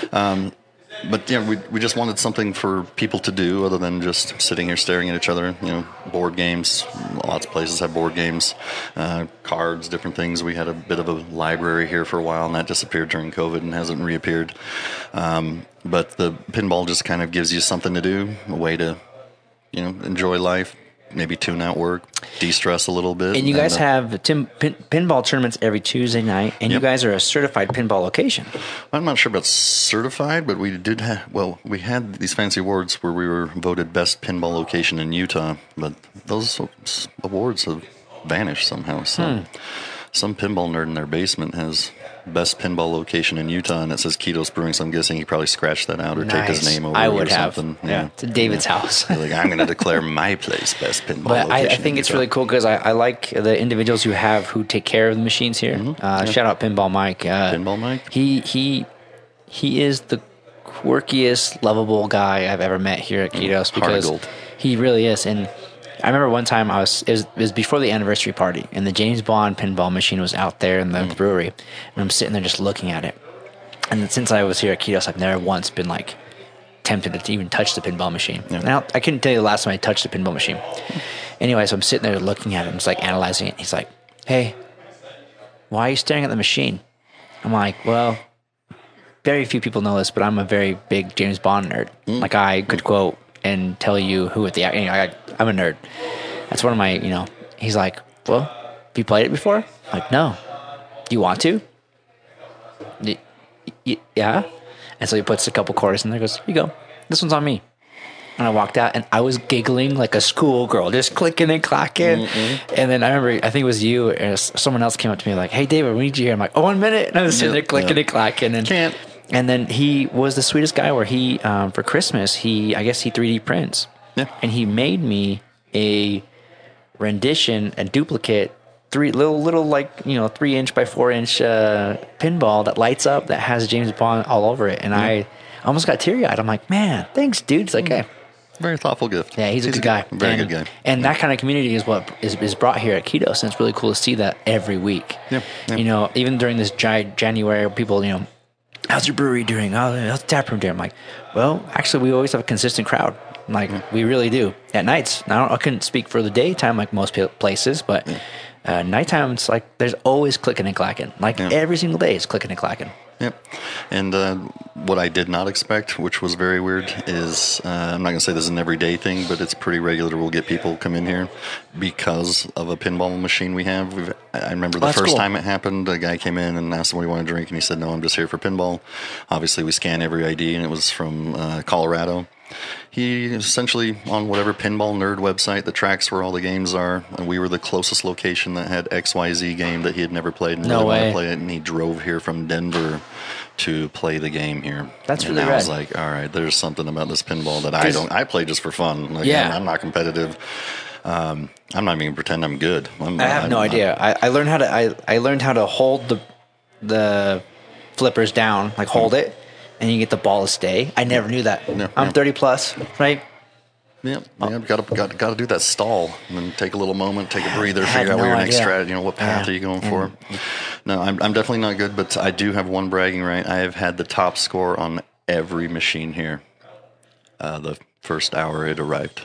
But yeah, we just wanted something for people to do other than just sitting here staring at each other. Board games. Lots of places have board games, cards, different things. We had a bit of a library here for a while, and that disappeared during COVID and hasn't reappeared. But the pinball just kind of gives you something to do, a way to, enjoy life. Maybe tune out work, de-stress a little bit.
And you guys have pinball tournaments every Tuesday night, and you guys are a certified pinball location.
I'm not sure about certified, but we did we had these fancy awards where we were voted best pinball location in Utah, but those awards have vanished somehow. So some pinball nerd in their basement has best pinball location in Utah, and it says Kitos Brewing, so I'm guessing he probably scratched that out or take his name over
I
it
would
or
have.
something.
Yeah. To David's house.
Like, I'm going to declare my place best pinball
But
location.
I think it's really cool because I like the individuals who take care of the machines here. Shout out Pinball Mike.
Pinball Mike?
He is the quirkiest, lovable guy I've ever met here at Kitos because
gold.
he really is. And I remember one time it was before the anniversary party, and the James Bond pinball machine was out there in the brewery, and I'm sitting there just looking at it. And since I was here at Kitos, I've never once been like tempted to even touch the pinball machine.
Yeah.
Now I couldn't tell you the last time I touched a pinball machine. Anyway, so I'm sitting there looking at it and just like analyzing it. He's like, "Hey, why are you staring at the machine?" I'm like, "Well, very few people know this, but I'm a very big James Bond nerd. Like I could quote and tell you who at the I'm a nerd. That's one of my He's like, "Well, have you played it before?" I'm like, "No. Do you want to?" Yeah. And so he puts a couple quarters in there. Goes, "Here you go. This one's on me." And I walked out, and I was giggling like a schoolgirl, just clicking and clacking. And then I remember, I think it was you or someone else came up to me like, "Hey, David, we need you here." I'm like, "Oh, 1 minute." And I was sitting there clicking and clacking. And
Can't.
And then he was the sweetest guy where he, for Christmas, I guess he 3D prints.
Yeah.
And he made me a rendition, a duplicate, little like 3-inch by 4-inch pinball that lights up that has James Bond all over it. And I almost got teary eyed. I'm like, "Man, thanks, dude." It's like, "Hey."
Very thoughtful gift.
Yeah, he's a good guy.
Very good guy.
And that kind of community is what is brought here at Kitos, and it's really cool to see that every week.
Yeah.
Even during this January, people, "How's your brewery doing? How's the tap room doing?" I'm like, "Well, actually, we always have a consistent crowd. Like, we really do. At nights, I couldn't speak for the daytime like most places, but nighttime, it's like there's always clicking and clacking. Like every single day is clicking and clacking."
Yep. And what I did not expect, which was very weird, is I'm not going to say this is an everyday thing, but it's pretty regular. We'll get people come in here because of a pinball machine we have. I remember the first time it happened, a guy came in and asked him what he wanted to drink, and he said, "No, I'm just here for pinball." Obviously, we scan every ID, and it was from Colorado. He essentially, on whatever pinball nerd website that tracks where all the games are, and we were the closest location that had XYZ game that he had never played and really wanted to play it, and he drove here from Denver to play the game here.
That's really
rad. I was
rad.
like, all right, there's something about this pinball that I play just for fun. Like, I'm not competitive. I'm not even going to pretend I'm good.
I have no idea. I learned how to hold the flippers down, like hold it, and you get the ball to stay. I never knew that. I'm 30 plus, right?
Yeah, got to do that stall and then take a little moment, take a breather, figure out where your next strat, what path are you going for. No, I'm definitely not good, but I do have one bragging right. I have had the top score on every machine here. The first hour it arrived.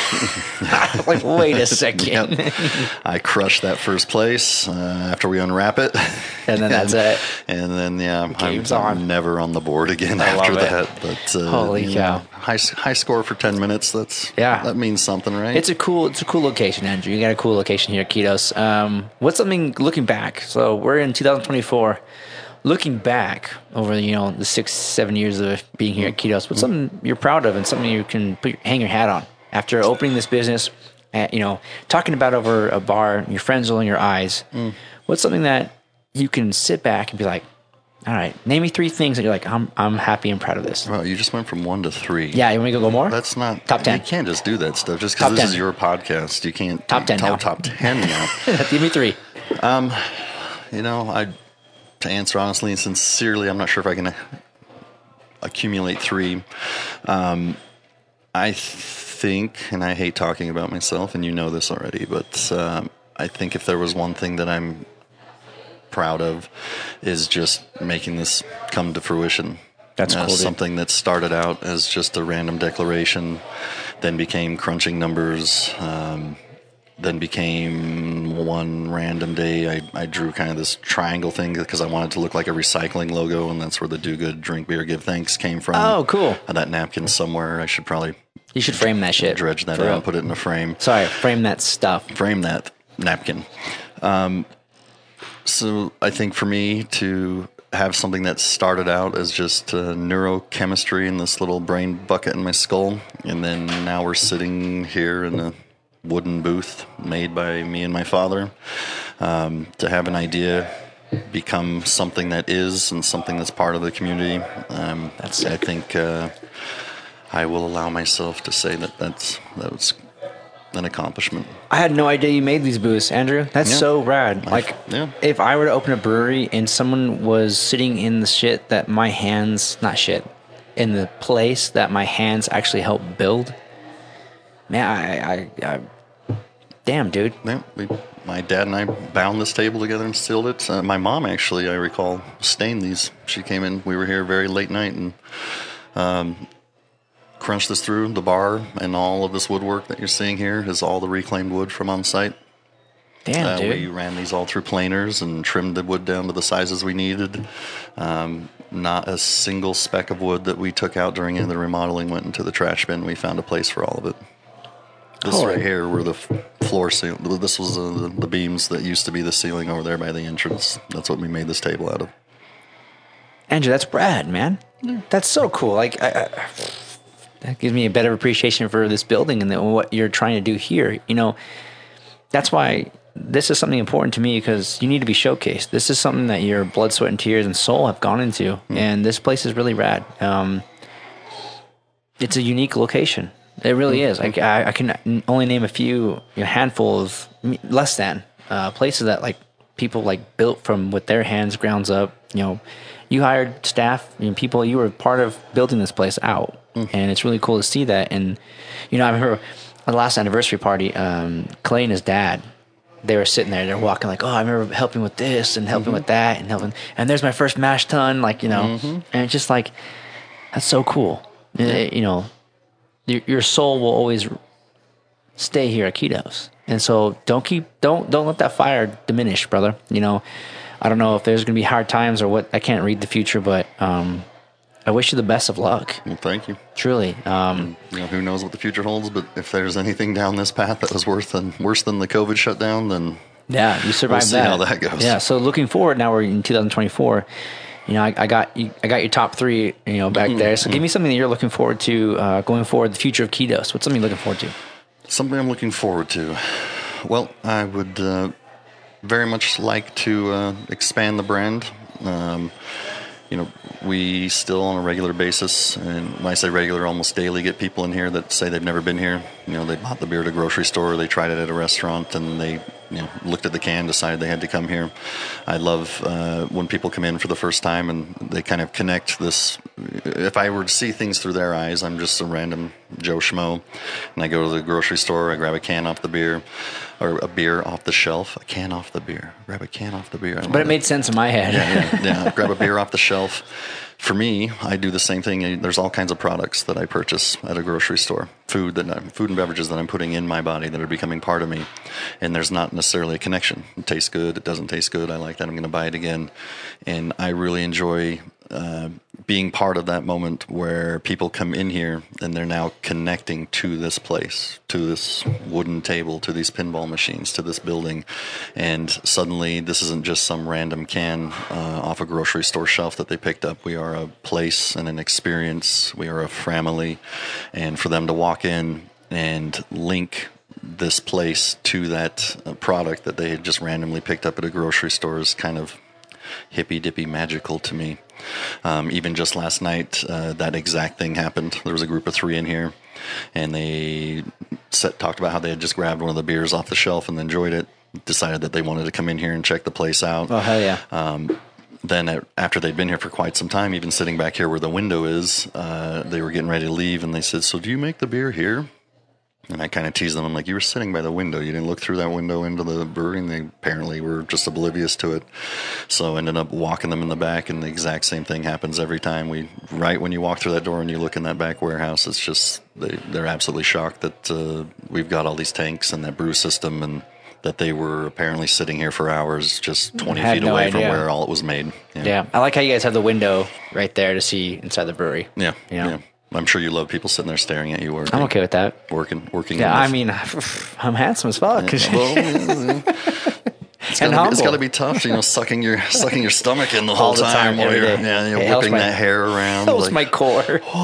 Like, wait a second.
I crushed that first place after we unwrap it.
And then that's it.
And then,
Game's
I'm never on the board again after that. But
holy cow.
High score for 10 minutes. That means something, right?
It's a cool location, Andrew. You got a cool location here at Kitos. What's something looking back? So we're in 2024. Looking back over the 6-7 years of being here at Kitos, what's something you're proud of and something you can hang your hat on? after opening this business, talking about over a bar, your friends rolling your eyes, what's something that you can sit back and be like, all right, name me 3 things that you're like, I'm happy and proud of this.
Well, you just went from 1 to 3.
Yeah, you want me to go more?
That's not
top 10.
You can't just do that stuff just because this is your podcast. You can't
top 10 now.
Top 10 now.
Give me 3.
To answer honestly and sincerely, I'm not sure if I can accumulate 3. I think, and I hate talking about myself, and you know this already, but I think if there was one thing that I'm proud of is just making this come to fruition.
That's cool.
Something that started out as just a random declaration, then became crunching numbers, then became one random day I drew kind of this triangle thing because I wanted to look like a recycling logo, and that's where the Do Good, Drink Beer, Give Thanks came from.
Oh, cool.
That napkin somewhere. I should probably...
You should frame that shit.
Dredge that out and put it in a frame.
Sorry, frame that stuff.
Frame that napkin. So I think for me to have something that started out as just neurochemistry in this little brain bucket in my skull, and then now we're sitting here in a wooden booth made by me and my father, to have an idea become something that is and something that's part of the community. I think I will allow myself to say that was an accomplishment.
I had no idea you made these booths, Andrew. That's so rad. If I were to open a brewery and someone was sitting in the shit that my hands, not shit, in the place that my hands actually helped build, man, I damn, dude.
Yeah, my dad and I bound this table together and sealed it. My mom actually, I recall, stained these. She came in, we were here very late night, and crunched this through the bar, and all of this woodwork that you're seeing here is all the reclaimed wood from on site.
Damn, dude.
We ran these all through planers and trimmed the wood down to the sizes we needed. Not a single speck of wood that we took out during the remodeling went into the trash bin. We found a place for all of it. This right here were the floor ceiling. This was the beams that used to be the ceiling over there by the entrance. That's what we made this table out of.
Andrew, that's rad, man. Yeah. That's so cool. Like, that gives me a better appreciation for this building and what you're trying to do here. That's why this is something important to me, because you need to be showcased. This is something that your blood, sweat, and tears and soul have gone into, and this place is really rad. It's a unique location. It really is. I can only name a handful of less than places that people built from with their hands, grounds up. You hired staff, people. You were part of building this place out, and it's really cool to see that. And I remember at the last anniversary party, Clay and his dad, they were sitting there. They're walking like, oh, I remember helping with this and helping with that and helping. And there's my first mash tun, and it's just that's so cool. Your soul will always stay here at Kiitos. And so don't let that fire diminish, brother. I don't know if there's going to be hard times or what. I can't read the future, but I wish you the best of luck.
Well, thank you.
Truly.
Who knows what the future holds, but if there's anything down this path that was worse than the COVID shutdown, then
yeah, you survived
we'll see
that.
how that goes.
Yeah, so looking forward, now we're in 2024. I got your top 3, back there. So give me something that you're looking forward to going forward, the future of Kiitos. What's something you're looking forward to? Something
I'm looking forward to. Well, I would very much like to expand the brand. We still on a regular basis, and when I say regular, almost daily, get people in here that say they've never been here. They bought the beer at a grocery store, they tried it at a restaurant, and they looked at the can, decided they had to come here. I love when people come in for the first time and they kind of connect this. If I were to see things through their eyes, I'm just a random Joe Schmo, and I go to the grocery store, I grab a can off the beer, or a beer off the shelf, a can off the beer, grab a can off the beer.
But it made sense in my head.
Yeah. Grab a beer off the shelf. For me, I do the same thing. There's all kinds of products that I purchase at a grocery store, food and beverages that I'm putting in my body that are becoming part of me, and there's not necessarily a connection. It tastes good, it doesn't taste good, I like that, I'm going to buy it again. And I really enjoy being part of that moment where people come in here and they're now connecting to this place, to this wooden table, to these pinball machines, to this building, and suddenly this isn't just some random can off a grocery store shelf that they picked up. We are a place and an experience. We are a family, and for them to walk in and link this place to that product that they had just randomly picked up at a grocery store is kind of hippy dippy magical to me. Even just last night, that exact thing happened. There was a group of 3 in here, and they talked about how they had just grabbed one of the beers off the shelf and enjoyed it, decided that they wanted to come in here and check the place out.
Oh, hell yeah.
Then after they'd been here for quite some time, even sitting back here where the window is, they were getting ready to leave, and they said, "So do you make the beer here?" And I kind of teased them. I'm like, "You were sitting by the window. You didn't look through that window into the brewery." And they apparently were just oblivious to it. So I ended up walking them in the back, and the exact same thing happens every time. Right when you walk through that door and you look in that back warehouse, it's just, they're absolutely shocked that we've got all these tanks and that brew system, and that they were apparently sitting here for hours just 20 feet away from where all it was made.
Yeah. I like how you guys have the window right there to see inside the brewery.
Yeah. I'm sure you love people sitting there staring at you working.
I'm okay with that.
Working.
Yeah, I mean, I'm handsome as fuck.
Yeah, it's got to be tough, sucking your stomach in the whole time while you're whipping that hair around.
Helps my core.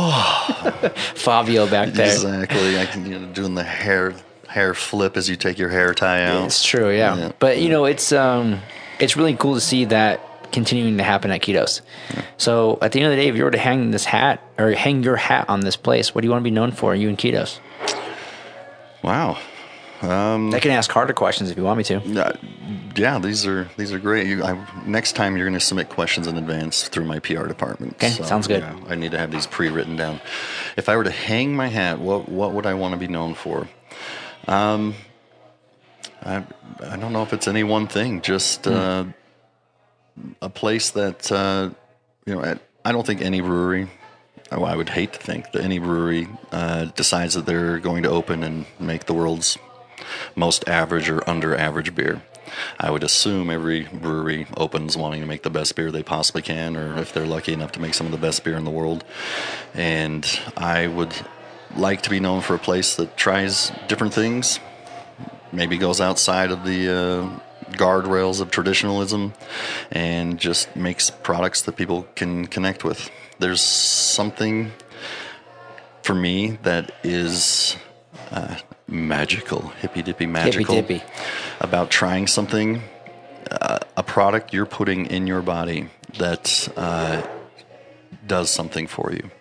Fabio back there.
Exactly. I can doing the hair flip as you take your hair tie out.
It's true, yeah. But it's really cool to see that continuing to happen at Kitos. Yeah. So at the end of the day, if you were to hang your hat on this place, what do you want to be known for, you and Kitos?
Wow.
I can ask harder questions if you want me to.
Yeah, these are great. Next time you're going to submit questions in advance through my PR department.
Okay, sounds good.
Yeah, I need to have these pre-written down. If I were to hang my hat, what would I want to be known for? I don't know if it's any one thing. Just a place that I don't think any brewery. I would hate to think that any brewery decides that they're going to open and make the world's most average or under average beer. I would assume every brewery opens wanting to make the best beer they possibly can, or if they're lucky enough to make some of the best beer in the world. And I would like to be known for a place that tries different things, maybe goes outside of the guardrails of traditionalism, and just makes products that people can connect with. There's something for me that is magical, hippy-dippy magical, about trying something, a product you're putting in your body that does something for you.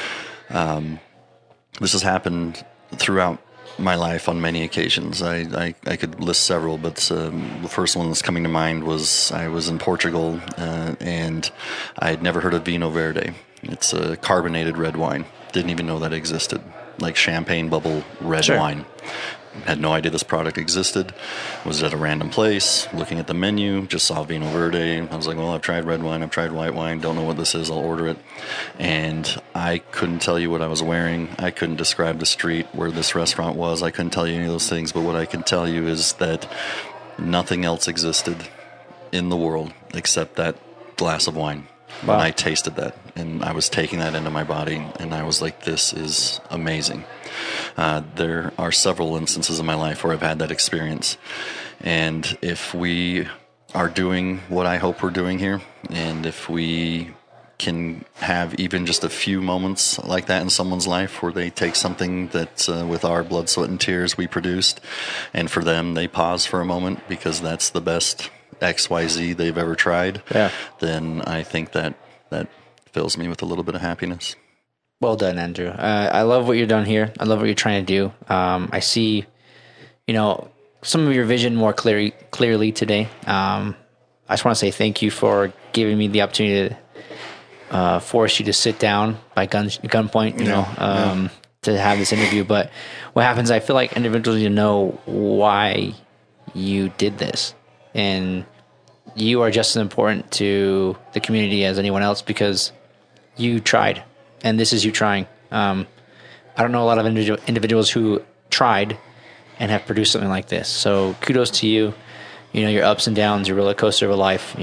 This has happened throughout my life on many occasions. I could list several, but the first one that's coming to mind was I was in Portugal, and I had never heard of Vinho Verde. It's a carbonated red wine. Didn't even know that existed. Like champagne bubble red wine. Had no idea this product existed. Was at a random place, looking at the menu, just saw Vinho Verde. I was like, well, I've tried red wine, I've tried white wine, don't know what this is, I'll order it. And I couldn't tell you what I was wearing. I couldn't describe the street where this restaurant was. I couldn't tell you any of those things. But what I can tell you is that nothing else existed in the world except that glass of wine. Wow. And I tasted that, and I was taking that into my body, and I was like, this is amazing. There are several instances in my life where I've had that experience. And if we are doing what I hope we're doing here, and if we can have even just a few moments like that in someone's life where they take something that with our blood, sweat, and tears we produced, and for them they pause for a moment because that's the best XYZ they've ever tried, then I think that fills me with a little bit of happiness.
Well done, Andrew. I love what you're doing here. I love what you're trying to do. I see, some of your vision more clearly today. I just want to say thank you for giving me the opportunity to force you to sit down by gunpoint, to have this interview. But what happens, I feel like individuals need to know why you did this. And you are just as important to the community as anyone else because you tried. And this is you trying. I don't know a lot of individuals who tried and have produced something like this. So kudos to you. Your ups and downs, your roller coaster of a life.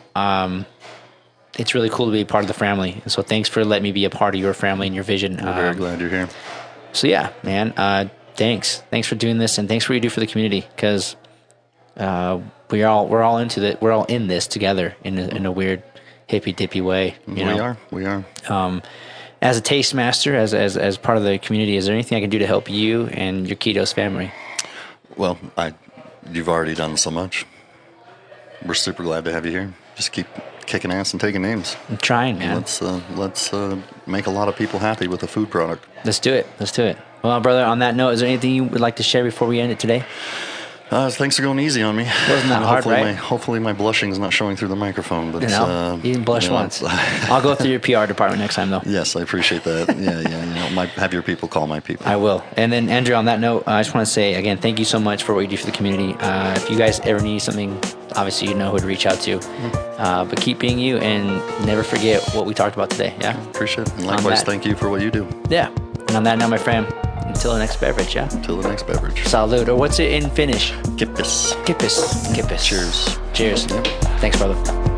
It's really cool to be a part of the family. And so thanks for letting me be a part of your family and your vision.
We're very glad you're here.
So yeah, man. Thanks. Thanks for doing this, and thanks for what you do for the community. Because we're all into that. We're all in this together in a weird hippy dippy way.
We are.
As a taste master, as part of the community, is there anything I can do to help you and your Ketos family?
Well, you've already done so much. We're super glad to have you here. Just keep kicking ass and taking names.
I'm trying, man.
Let's make a lot of people happy with a food product.
Let's do it. Well, brother, on that note, is there anything you would like to share before we end it today?
Thanks for going easy on me.
Wasn't that hard, right?
Hopefully my blushing is not showing through the microphone. But
you didn't blush once. I'll go through your PR department next time, though.
Yes, I appreciate that. Yeah. Have your people call my people.
I will. And then, Andrew, on that note, I just want to say, again, thank you so much for what you do for the community. If you guys ever need something, obviously you know who to reach out to. But keep being you and never forget what we talked about today. Yeah?
Appreciate it. And likewise, thank you for what you do.
Yeah. And on that note, my friend, until the next beverage, yeah?
Until the next beverage.
Salud. Or what's it in Finnish?
Kippis.
Cheers. Cheers.
Yep.
Thanks, brother.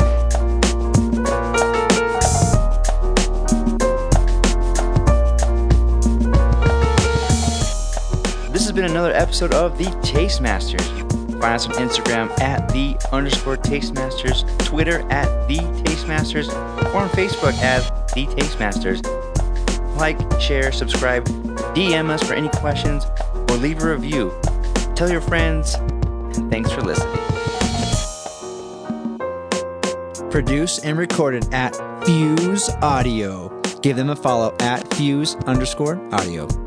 This has been another episode of The Taste Masters. Find us on Instagram at @the_Tastemasters, Twitter at The Tastemasters, or on Facebook as The Tastemasters. Like, share, subscribe, DM us for any questions, or leave a review. Tell your friends, and thanks for listening. Produced and recorded at Fuse Audio. Give them a follow at Fuse_Audio.